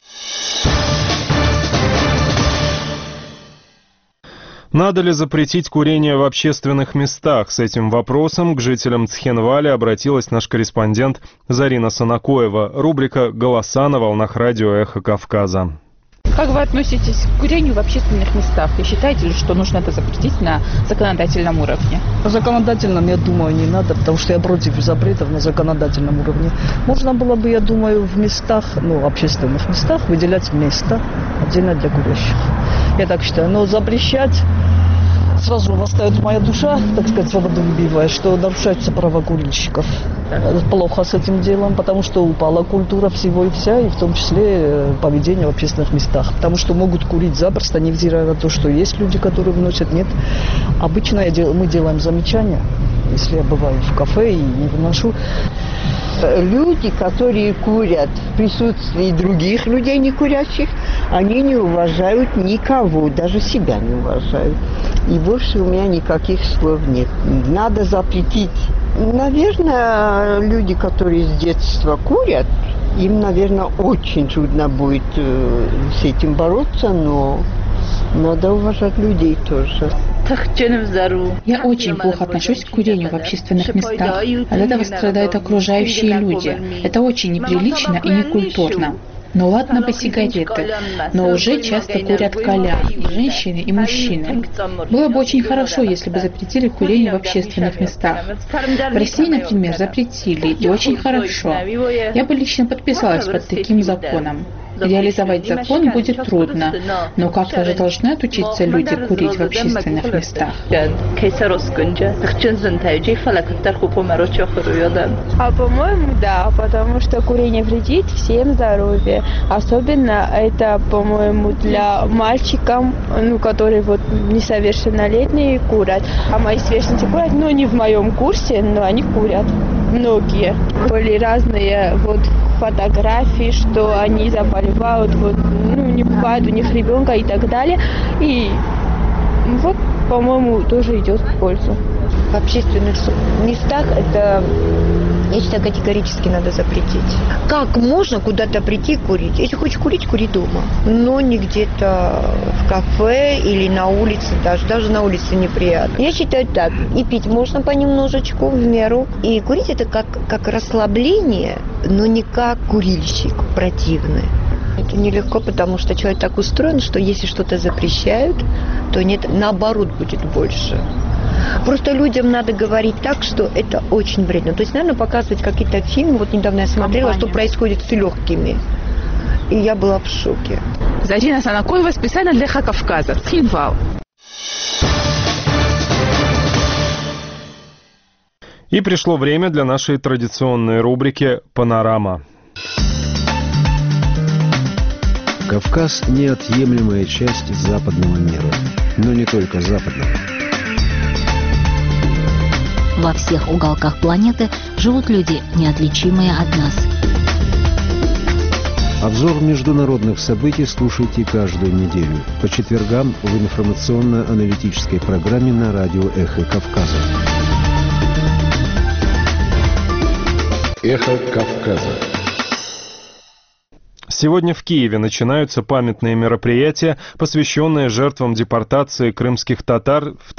Надо ли запретить курение в общественных местах? С этим вопросом к жителям Цхинвали обратилась наш корреспондент Зарина Санакоева. Рубрика «Голоса» на волнах радио «Эхо Кавказа». Как вы относитесь к курению в общественных местах? И считаете ли, что нужно это запретить на законодательном уровне? На законодательном, я думаю, не надо, потому что я против запретов на законодательном уровне. Можно было бы, я думаю, в местах, общественных местах выделять место отдельно для курящих. Я так считаю. Но запрещать, сразу восстает моя душа, так сказать, свободолюбивая, что нарушаются права курильщиков. Плохо с этим делом, потому что упала культура всего и вся, и в том числе поведение в общественных местах. Потому что могут курить запросто, невзирая на то, что есть люди, которые вносят. Нет. Обычно мы делаем замечания, если я бываю в кафе и не выношу. Люди, которые курят в присутствии других людей, не курящих, они не уважают никого, даже себя не уважают. И больше у меня никаких слов нет. Надо запретить. Наверное, люди, которые с детства курят, им, наверное, очень трудно будет с этим бороться, но надо уважать людей тоже. Я очень плохо отношусь к курению в общественных местах. От этого страдают окружающие люди. Это очень неприлично и некультурно. Ну ладно бы сигареты, но уже часто курят кальян, и женщины, и мужчины. Было бы очень хорошо, если бы запретили курение в общественных местах. В России, например, запретили, и очень хорошо. Я бы лично подписалась под таким законом. Реализовать закон будет трудно, но как-то же должны отучиться люди курить в общественных местах. А по-моему, да, потому что курение вредит всем здоровью. Особенно это, по-моему, для мальчиков, которые несовершеннолетние курят. А мои сверстницы курят, не в моем курсе, но они курят. Многие. Были разные фотографии, что они заболевают, не бывает у них ребенка и так далее. И по-моему, тоже идет в пользу. В общественных местах это, я считаю, категорически надо запретить. Как можно куда-то прийти курить? Если хочешь курить, кури дома. Но не где-то в кафе или на улице, даже на улице неприятно. Я считаю так, и пить можно понемножечку, в меру. И курить это как расслабление, но не как курильщик противный. Это нелегко, потому что человек так устроен, что если что-то запрещают, то нет, наоборот будет больше. Просто людям надо говорить так, что это очень вредно. То есть, наверное, показывать какие-то фильмы. Недавно я смотрела, что происходит с легкими. И я была в шоке. Зарина Санакоева специально для Эхо Кавказа. Цхинвал. И пришло время для нашей традиционной рубрики «Панорама». Кавказ – неотъемлемая часть западного мира, но не только западного. Во всех уголках планеты живут люди, неотличимые от нас. Обзор международных событий слушайте каждую неделю по четвергам в информационно-аналитической программе на радио «Эхо Кавказа». Эхо Кавказа. Сегодня в Киеве начинаются памятные мероприятия, посвященные жертвам депортации крымских татар в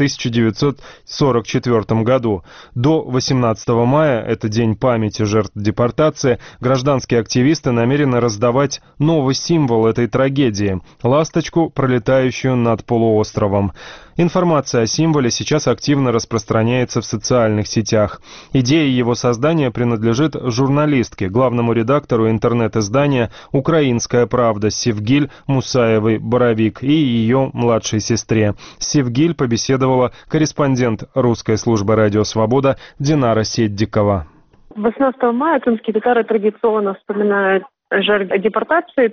1944 году. До 18 мая, это День памяти жертв депортации, гражданские активисты намерены раздавать новый символ этой трагедии – ласточку, пролетающую над полуостровом. Информация о символе сейчас активно распространяется в социальных сетях. Идея его создания принадлежит журналистке, главному редактору интернет-издания «Украинская правда» Севгиль Мусаевой-Боровик и ее младшей сестре. С Севгиль побеседовала корреспондент русской службы «Радио Свобода» Динара Седдикова. 18 мая крымские татары традиционно вспоминают жертв депортации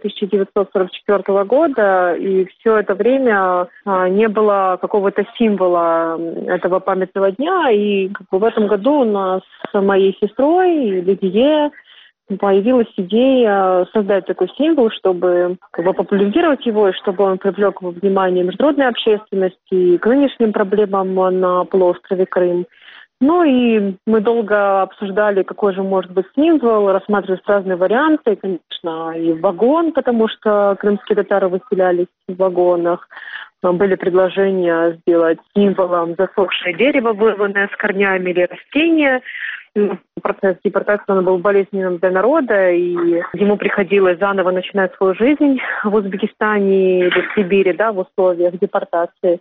1944 года, и все это время не было какого-то символа этого памятного дня, и в этом году у нас с моей сестрой Лидией появилась идея создать такой символ, чтобы популяризировать его, и чтобы он привлек внимание международной общественности к нынешним проблемам на полуострове Крым. Ну и мы долго обсуждали, какой же может быть символ, рассматривали разные варианты, конечно, и вагон, потому что крымские татары выселялись в вагонах. Были предложения сделать символом засохшее дерево, вырванное с корнями, или растение. Процесс депортации он был болезненным для народа, и ему приходилось заново начинать свою жизнь в Узбекистане или в Сибири, да, в условиях депортации.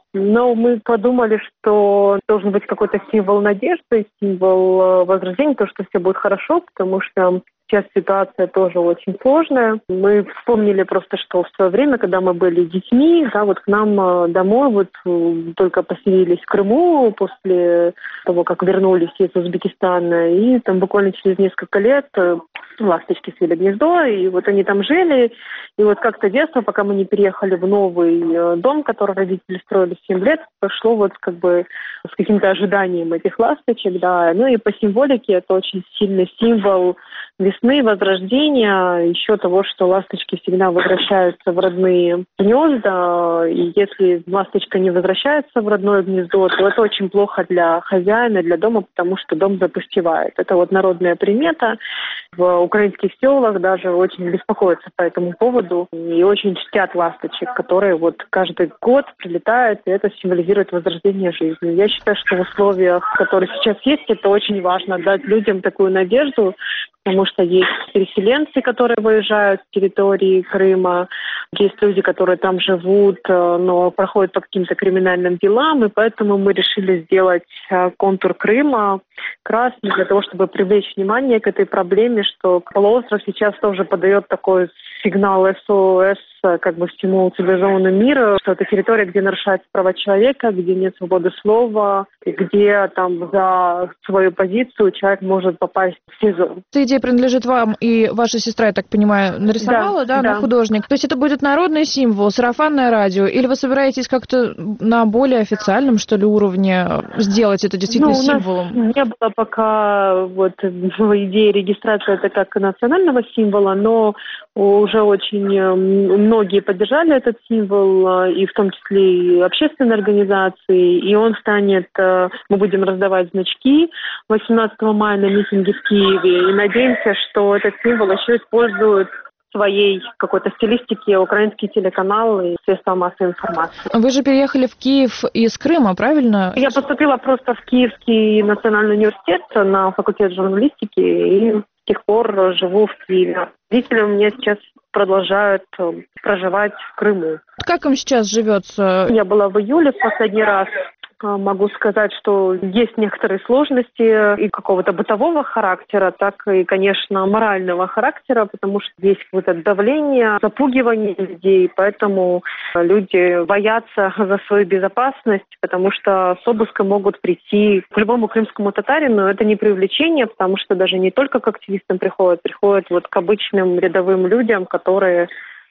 Но мы подумали, что должен быть какой-то символ надежды, символ возрождения, то, что все будет хорошо, потому что сейчас ситуация тоже очень сложная. Мы вспомнили просто, что в свое время, когда мы были детьми, да, вот к нам домой только поселились в Крыму после того, как вернулись из Узбекистана, и там буквально через несколько лет ласточки свели гнездо, и вот они там жили. И вот как-то детство, пока мы не переехали в новый дом, который родители строили 7 лет, прошло вот как бы с каким-то ожиданием этих ласточек, да. Ну и по символике это очень сильный символ весны, возрождения, еще того, что ласточки всегда возвращаются в родные гнезда, и если ласточка не возвращается в родное гнездо, то это очень плохо для хозяина, для дома, потому что дом запустевает. Это вот народная примета. В украинских селах даже очень беспокоятся по этому поводу и очень чтят ласточек, которые вот каждый год прилетают, и это символизирует возрождение жизни. Я считаю, что в условиях, которые сейчас есть, это очень важно дать людям такую надежду, потому что есть переселенцы, которые выезжают с территории Крыма, есть люди, которые там живут, но проходят по каким-то криминальным делам, и поэтому мы решили сделать контур Крыма красный для того, чтобы привлечь внимание к этой проблеме, что полуостров сейчас тоже подает такой сигнал СОС как бы всему цивилизованному миру, что это территория, где нарушаются права человека, где нет свободы слова, где там за свою позицию человек может попасть в СИЗО. Эта идея принадлежит вам, и ваша сестра, я так понимаю, нарисовала, да, она художник. То есть это будет народный символ, сарафанное радио, или вы собираетесь как-то на более официальном, что ли, уровне сделать это действительно символом? У нас не было пока вот идеи регистрации это как национального символа, но уже очень многие поддержали этот символ, и в том числе и общественные организации, и он станет, мы будем раздавать значки 18 мая на митинге в Киеве, и надеемся, что этот символ еще используют в своей какой-то стилистике украинские телеканалы и средства массовой информации. Вы же переехали в Киев из Крыма, правильно? Я поступила просто в Киевский национальный университет на факультет журналистики, и с тех пор живу в Киеве. Родители у меня сейчас продолжают проживать в Крыму. Как им сейчас живется? Я была в июле в последний раз. Могу сказать, что есть некоторые сложности и какого-то бытового характера, так и, конечно, морального характера, потому что есть какое-то давление, запугивание людей, поэтому люди боятся за свою безопасность, потому что с обыском могут прийти к любому крымскому татарину. Это не привлечение, потому что даже не только к активистам приходят вот к обычным рядовым людям, которые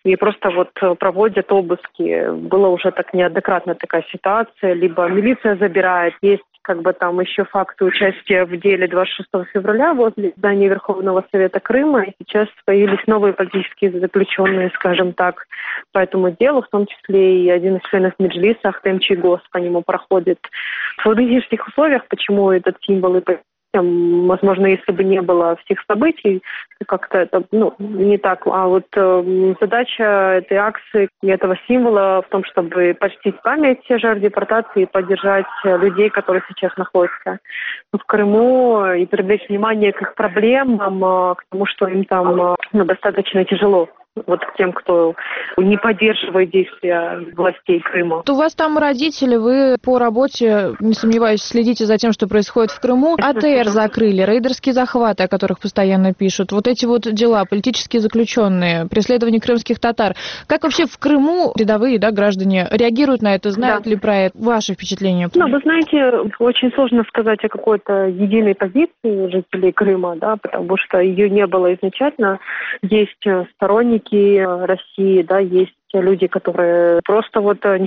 и просто вот проводят обыски. Была уже так неоднократно такая ситуация, либо милиция забирает, есть как бы там еще факты участия в деле 26 февраля возле здания Верховного Совета Крыма. И сейчас появились новые политические заключенные, скажем так, по этому делу, в том числе и один из членов Меджлиса, Ахтем Чийгоз, по нему проходит. В нынешних условиях, почему этот символ и возможно, если бы не было всех событий, как-то это не так. А вот задача этой акции, этого символа в том, чтобы почтить память жертв депортации и поддержать людей, которые сейчас находятся в Крыму, и привлечь внимание к их проблемам, к тому, что им там достаточно тяжело. Вот к тем, кто не поддерживает действия властей Крыма. У вас там родители, вы по работе, не сомневаюсь, следите за тем, что происходит в Крыму. АТР закрыли, рейдерские захваты, о которых постоянно пишут, вот эти вот дела, политические заключенные, преследование крымских татар. Как вообще в Крыму рядовые граждане реагируют на это, знают ли про это? Ваши впечатления? Вы знаете, очень сложно сказать о какой-то единой позиции жителей Крыма, потому что ее не было изначально. Есть сторонники России, есть люди, которые просто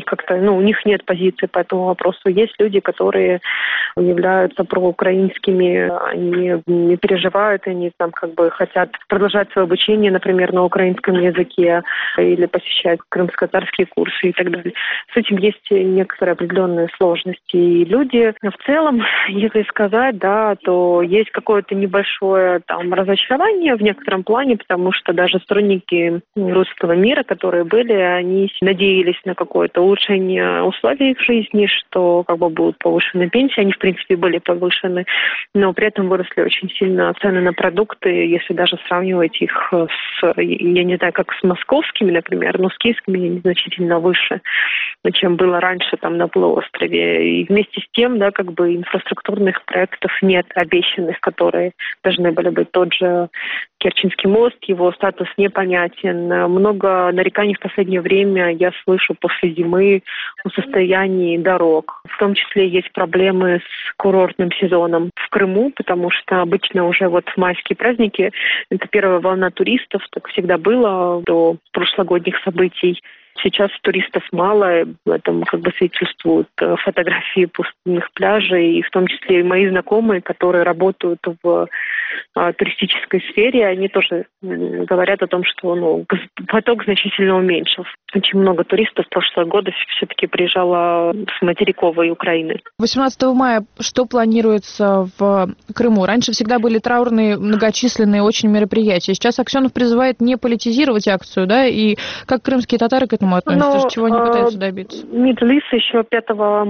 у них нет позиции по этому вопросу. Есть люди, которые являются проукраинскими, они не переживают, они хотят продолжать свое обучение, например, на украинском языке или посещать крымско-татарские курсы и так далее. С этим есть некоторые определенные сложности. И люди в целом, если сказать, то есть какое-то небольшое разочарование в некотором плане, потому что даже сторонники русского мира, которые были, они надеялись на какое-то улучшение условий их жизни, что будут повышены пенсии, они в принципе были повышены, но при этом выросли очень сильно цены на продукты, если даже сравнивать их с, я не знаю, как с московскими, например, но с киевскими значительно выше, чем было раньше на полуострове. И вместе с тем, инфраструктурных проектов нет обещанных, которые должны были быть. Тот же Керченский мост, его статус непонятен. Много нареканий в последнее время я слышу после зимы о состоянии дорог. В том числе есть проблемы с курортным сезоном в Крыму, потому что обычно уже в майские праздники это первая волна туристов, так всегда было до прошлогодних событий. Сейчас туристов мало, в этом свидетельствуют фотографии пустынных пляжей, и в том числе и мои знакомые, которые работают в туристической сфере, они тоже говорят о том, что поток значительно уменьшился. Очень много туристов в прошлые годы все-таки приезжало с материковой Украины. 18 мая что планируется в Крыму? Раньше всегда были траурные, многочисленные очень мероприятия. Сейчас Аксенов призывает не политизировать акцию, и как крымские татары к этому относятся, чего они пытаются добиться? Меджлис еще 5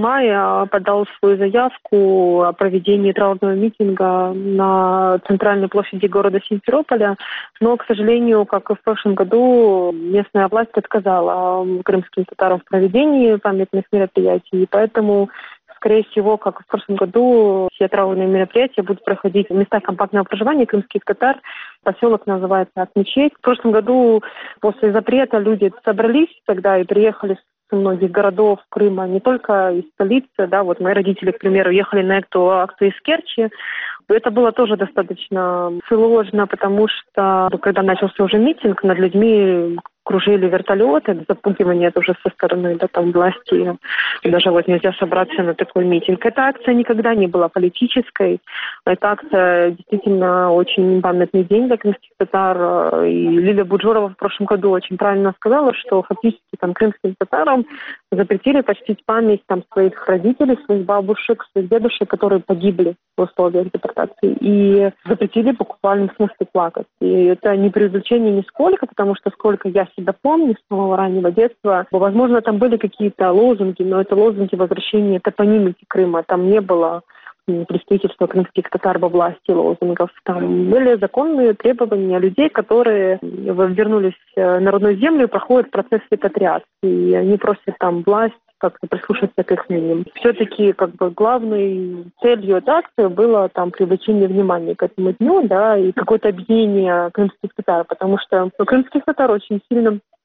мая подал свою заявку о проведении траурного митинга на центральной площади города Симферополя, но, к сожалению, как и в прошлом году, местная власть отказала крымским татарам в проведении памятных мероприятий, и поэтому, скорее всего, как и в прошлом году, все траурные мероприятия будут проходить в местах компактного проживания крымских татар. Поселок называется Ак-Мечеть. В прошлом году после запрета люди собрались тогда и приехали с многих городов Крыма, не только из столицы. Мои родители, к примеру, ехали на эту акцию из Керчи. Это было тоже достаточно сложно, потому что, когда начался уже митинг, над людьми кружили вертолеты, запугивание тоже со стороны власти. И даже нельзя собраться на такой митинг. Эта акция никогда не была политической. Эта акция действительно очень памятный день для крымских татар. И Лилия Буджурова в прошлом году очень правильно сказала, что фактически крымским татарам запретили почтить память своих родителей, своих бабушек, своих дедушек, которые погибли в условиях депортации. И запретили в буквальном смысле плакать. И это не преувеличение нисколько, потому что сколько я себя помню с самого раннего детства, возможно, там были какие-то лозунги, но это лозунги возвращения топонимики Крыма. Там не было представительства крымских татар во власти лозунгов. Там были законные требования людей, которые вернулись на родную землю и проходят процесс репатриации. И они просят власть как-то прислушаться к их мнениям. Все-таки главной целью этой акции было привлечение внимания к этому дню, и какое-то объединение крымских татар, потому что крымских татар очень сильно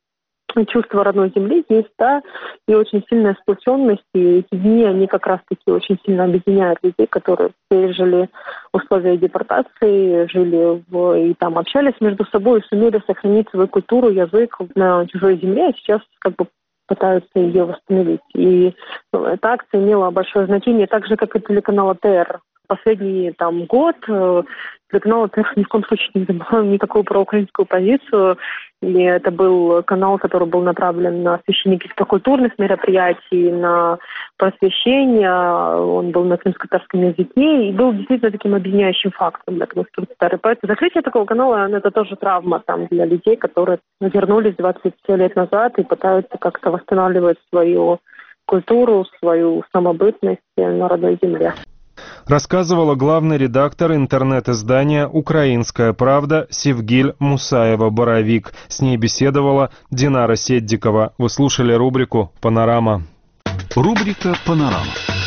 чувство родной земли есть, да, и очень сильная сплоченность, и эти дни, они как раз-таки очень сильно объединяют людей, которые пережили условия депортации, жили и там общались между собой, и сумели сохранить свою культуру, язык на чужой земле, а сейчас как бы пытаются ее восстановить. И эта акция имела большое значение, так же, как и телеканал АТР. Последний год телеканал АТР ни в коем случае не забывал никакую проукраинскую позицию. И это был канал, который был направлен на освещение каких-то культурных мероприятий, на просвещение. Он был на крымско-татарском языке и был действительно таким объединяющим фактором для крымско-татар. Поэтому закрытие такого канала – это тоже травма для людей, которые вернулись 20 лет назад и пытаются как-то восстанавливать свою культуру, свою самобытность на родной земле. Рассказывала главный редактор интернет-издания «Украинская правда» Севгиль Мусаева-Боровик. С ней беседовала Динара Седдикова. Вы слушали рубрику «Панорама». Рубрика «Панорама».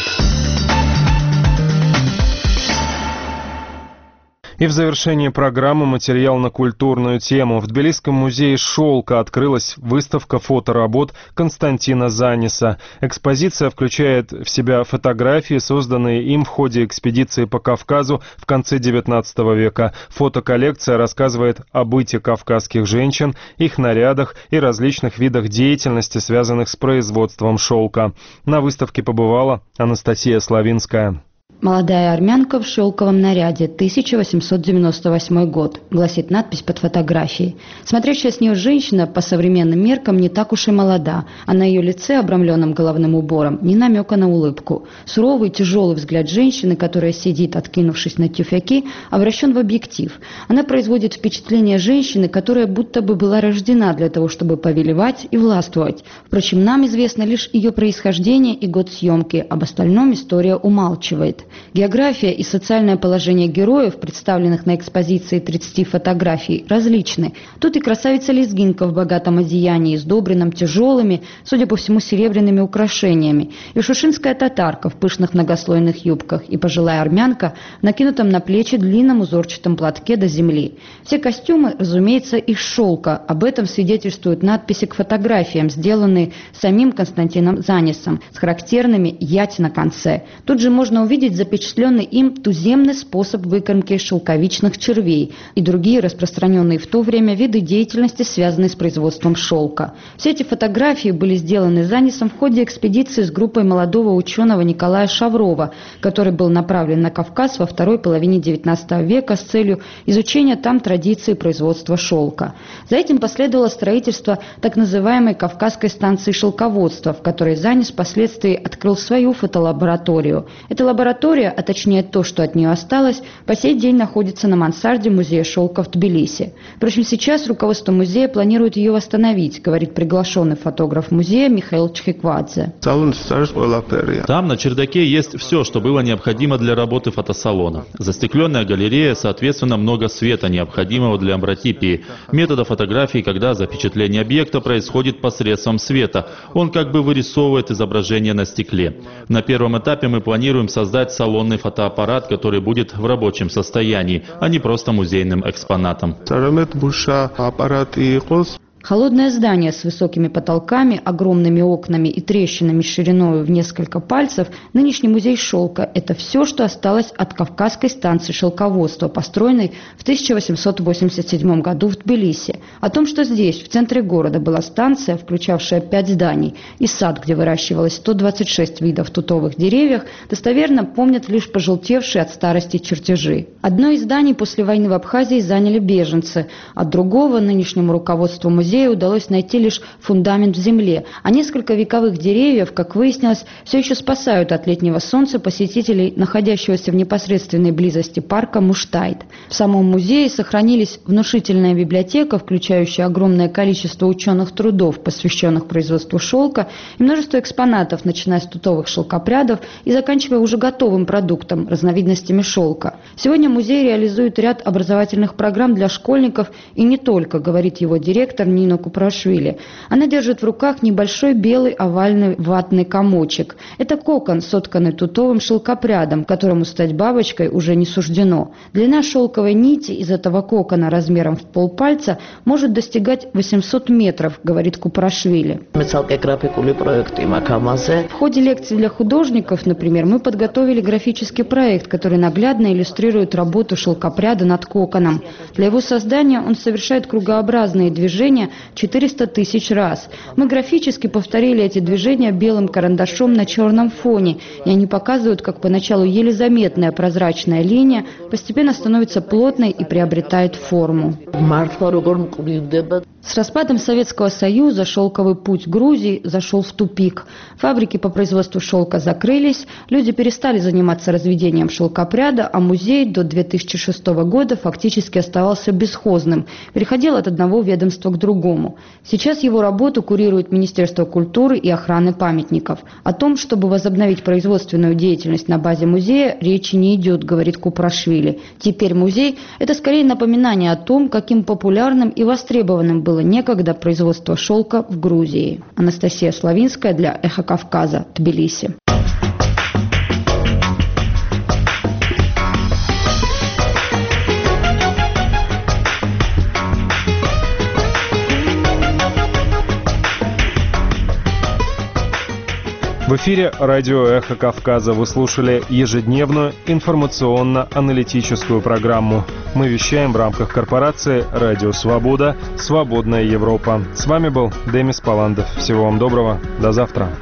И в завершении программы материал на культурную тему. В Тбилисском музее «Шелка» открылась выставка фоторабот Константина Заниса. Экспозиция включает в себя фотографии, созданные им в ходе экспедиции по Кавказу в конце XIX века. Фотоколлекция рассказывает о быте кавказских женщин, их нарядах и различных видах деятельности, связанных с производством шелка. На выставке побывала Анастасия Славинская. «Молодая армянка в шелковом наряде, 1898 год», гласит надпись под фотографией. Смотрящая с нее женщина по современным меркам не так уж и молода, а на ее лице, обрамленном головным убором, ни намека на улыбку. Суровый, тяжелый взгляд женщины, которая сидит, откинувшись на тюфяки, обращен в объектив. Она производит впечатление женщины, которая будто бы была рождена для того, чтобы повелевать и властвовать. Впрочем, нам известно лишь ее происхождение и год съемки, об остальном история умалчивает. География и социальное положение героев, представленных на экспозиции 30 фотографий, различны. Тут и красавица-лезгинка в богатом одеянии, сдобренном тяжелыми, судя по всему, серебряными украшениями, и шушинская татарка в пышных многослойных юбках, и пожилая армянка в накинутом на плечи длинном узорчатом платке до земли. Все костюмы, разумеется, из шелка. Об этом свидетельствуют надписи к фотографиям, сделанные самим Константином Занисом, с характерными «ять» на конце. Тут же можно увидеть запечатленный им туземный способ выкормки шелковичных червей и другие распространенные в то время виды деятельности, связанные с производством шелка. Все эти фотографии были сделаны Занисом в ходе экспедиции с группой молодого ученого Николая Шаврова, который был направлен на Кавказ во второй половине XIX века с целью изучения там традиции производства шелка. За этим последовало строительство так называемой Кавказской станции шелководства, в которой Занис впоследствии открыл свою фотолабораторию. Эта лаборатория, а точнее то, что от нее осталось, по сей день находится на мансарде музея шелка в Тбилиси. Впрочем, сейчас руководство музея планирует ее восстановить, говорит приглашенный фотограф музея Михаил Чхиквадзе. Там на чердаке есть все, что было необходимо для работы фотосалона. Застекленная галерея, соответственно, много света, необходимого для амбротипии. Метода фотографии, когда запечатление объекта происходит посредством света. Он как бы вырисовывает изображение на стекле. На первом этапе мы планируем создать салонный фотоаппарат, который будет в рабочем состоянии, а не просто музейным экспонатом. Холодное здание с высокими потолками, огромными окнами и трещинами шириной в несколько пальцев, нынешний музей шелка – это все, что осталось от Кавказской станции шелководства, построенной в 1887 году в Тбилиси. О том, что здесь, в центре города, была станция, включавшая 5 зданий, и сад, где выращивалось 126 видов тутовых деревьев, достоверно помнят лишь пожелтевшие от старости чертежи. Одно из зданий после войны в Абхазии заняли беженцы, от другого нынешнему руководству музея удалось найти лишь фундамент в земле, а несколько вековых деревьев, как выяснилось, все еще спасают от летнего солнца посетителей, находящегося в непосредственной близости парка Муштайт. В самом музее сохранились внушительная библиотека, включающая огромное количество ученых трудов, посвященных производству шелка, и множество экспонатов, начиная с тутовых шелкопрядов и заканчивая уже готовым продуктом, разновидностями шелка. Сегодня музей реализует ряд образовательных программ для школьников и не только, говорит его директор Нино Купрашвили. Она держит в руках небольшой белый овальный ватный комочек. Это кокон, сотканный тутовым шелкопрядом, которому стать бабочкой уже не суждено. Длина шелковой нити из этого кокона размером в полпальца может достигать 800 метров, говорит Купрашвили. В ходе лекций для художников, например, мы подготовили графический проект, который наглядно иллюстрирует работу шелкопряда над коконом. Для его создания он совершает кругообразные движения 400 тысяч раз. Мы графически повторили эти движения белым карандашом на черном фоне, и они показывают, как поначалу еле заметная прозрачная линия постепенно становится плотной и приобретает форму. С распадом Советского Союза шелковый путь Грузии зашел в тупик. Фабрики по производству шелка закрылись, люди перестали заниматься разведением шелкопряда, а музей до 2006 года фактически оставался бесхозным, переходил от одного ведомства к другому. Сейчас его работу курирует Министерство культуры и охраны памятников. О том, чтобы возобновить производственную деятельность на базе музея, речи не идет, говорит Купрашвили. Теперь музей – это скорее напоминание о том, каким популярным и востребованным было некогда производство шелка в Грузии. Анастасия Славинская для «Эхо Кавказа», Тбилиси. В эфире радио «Эхо Кавказа». Вы слушали ежедневную информационно-аналитическую программу. Мы вещаем в рамках корпорации «Радио Свобода. Свободная Европа». С вами был Демис Паландов. Всего вам доброго. До завтра.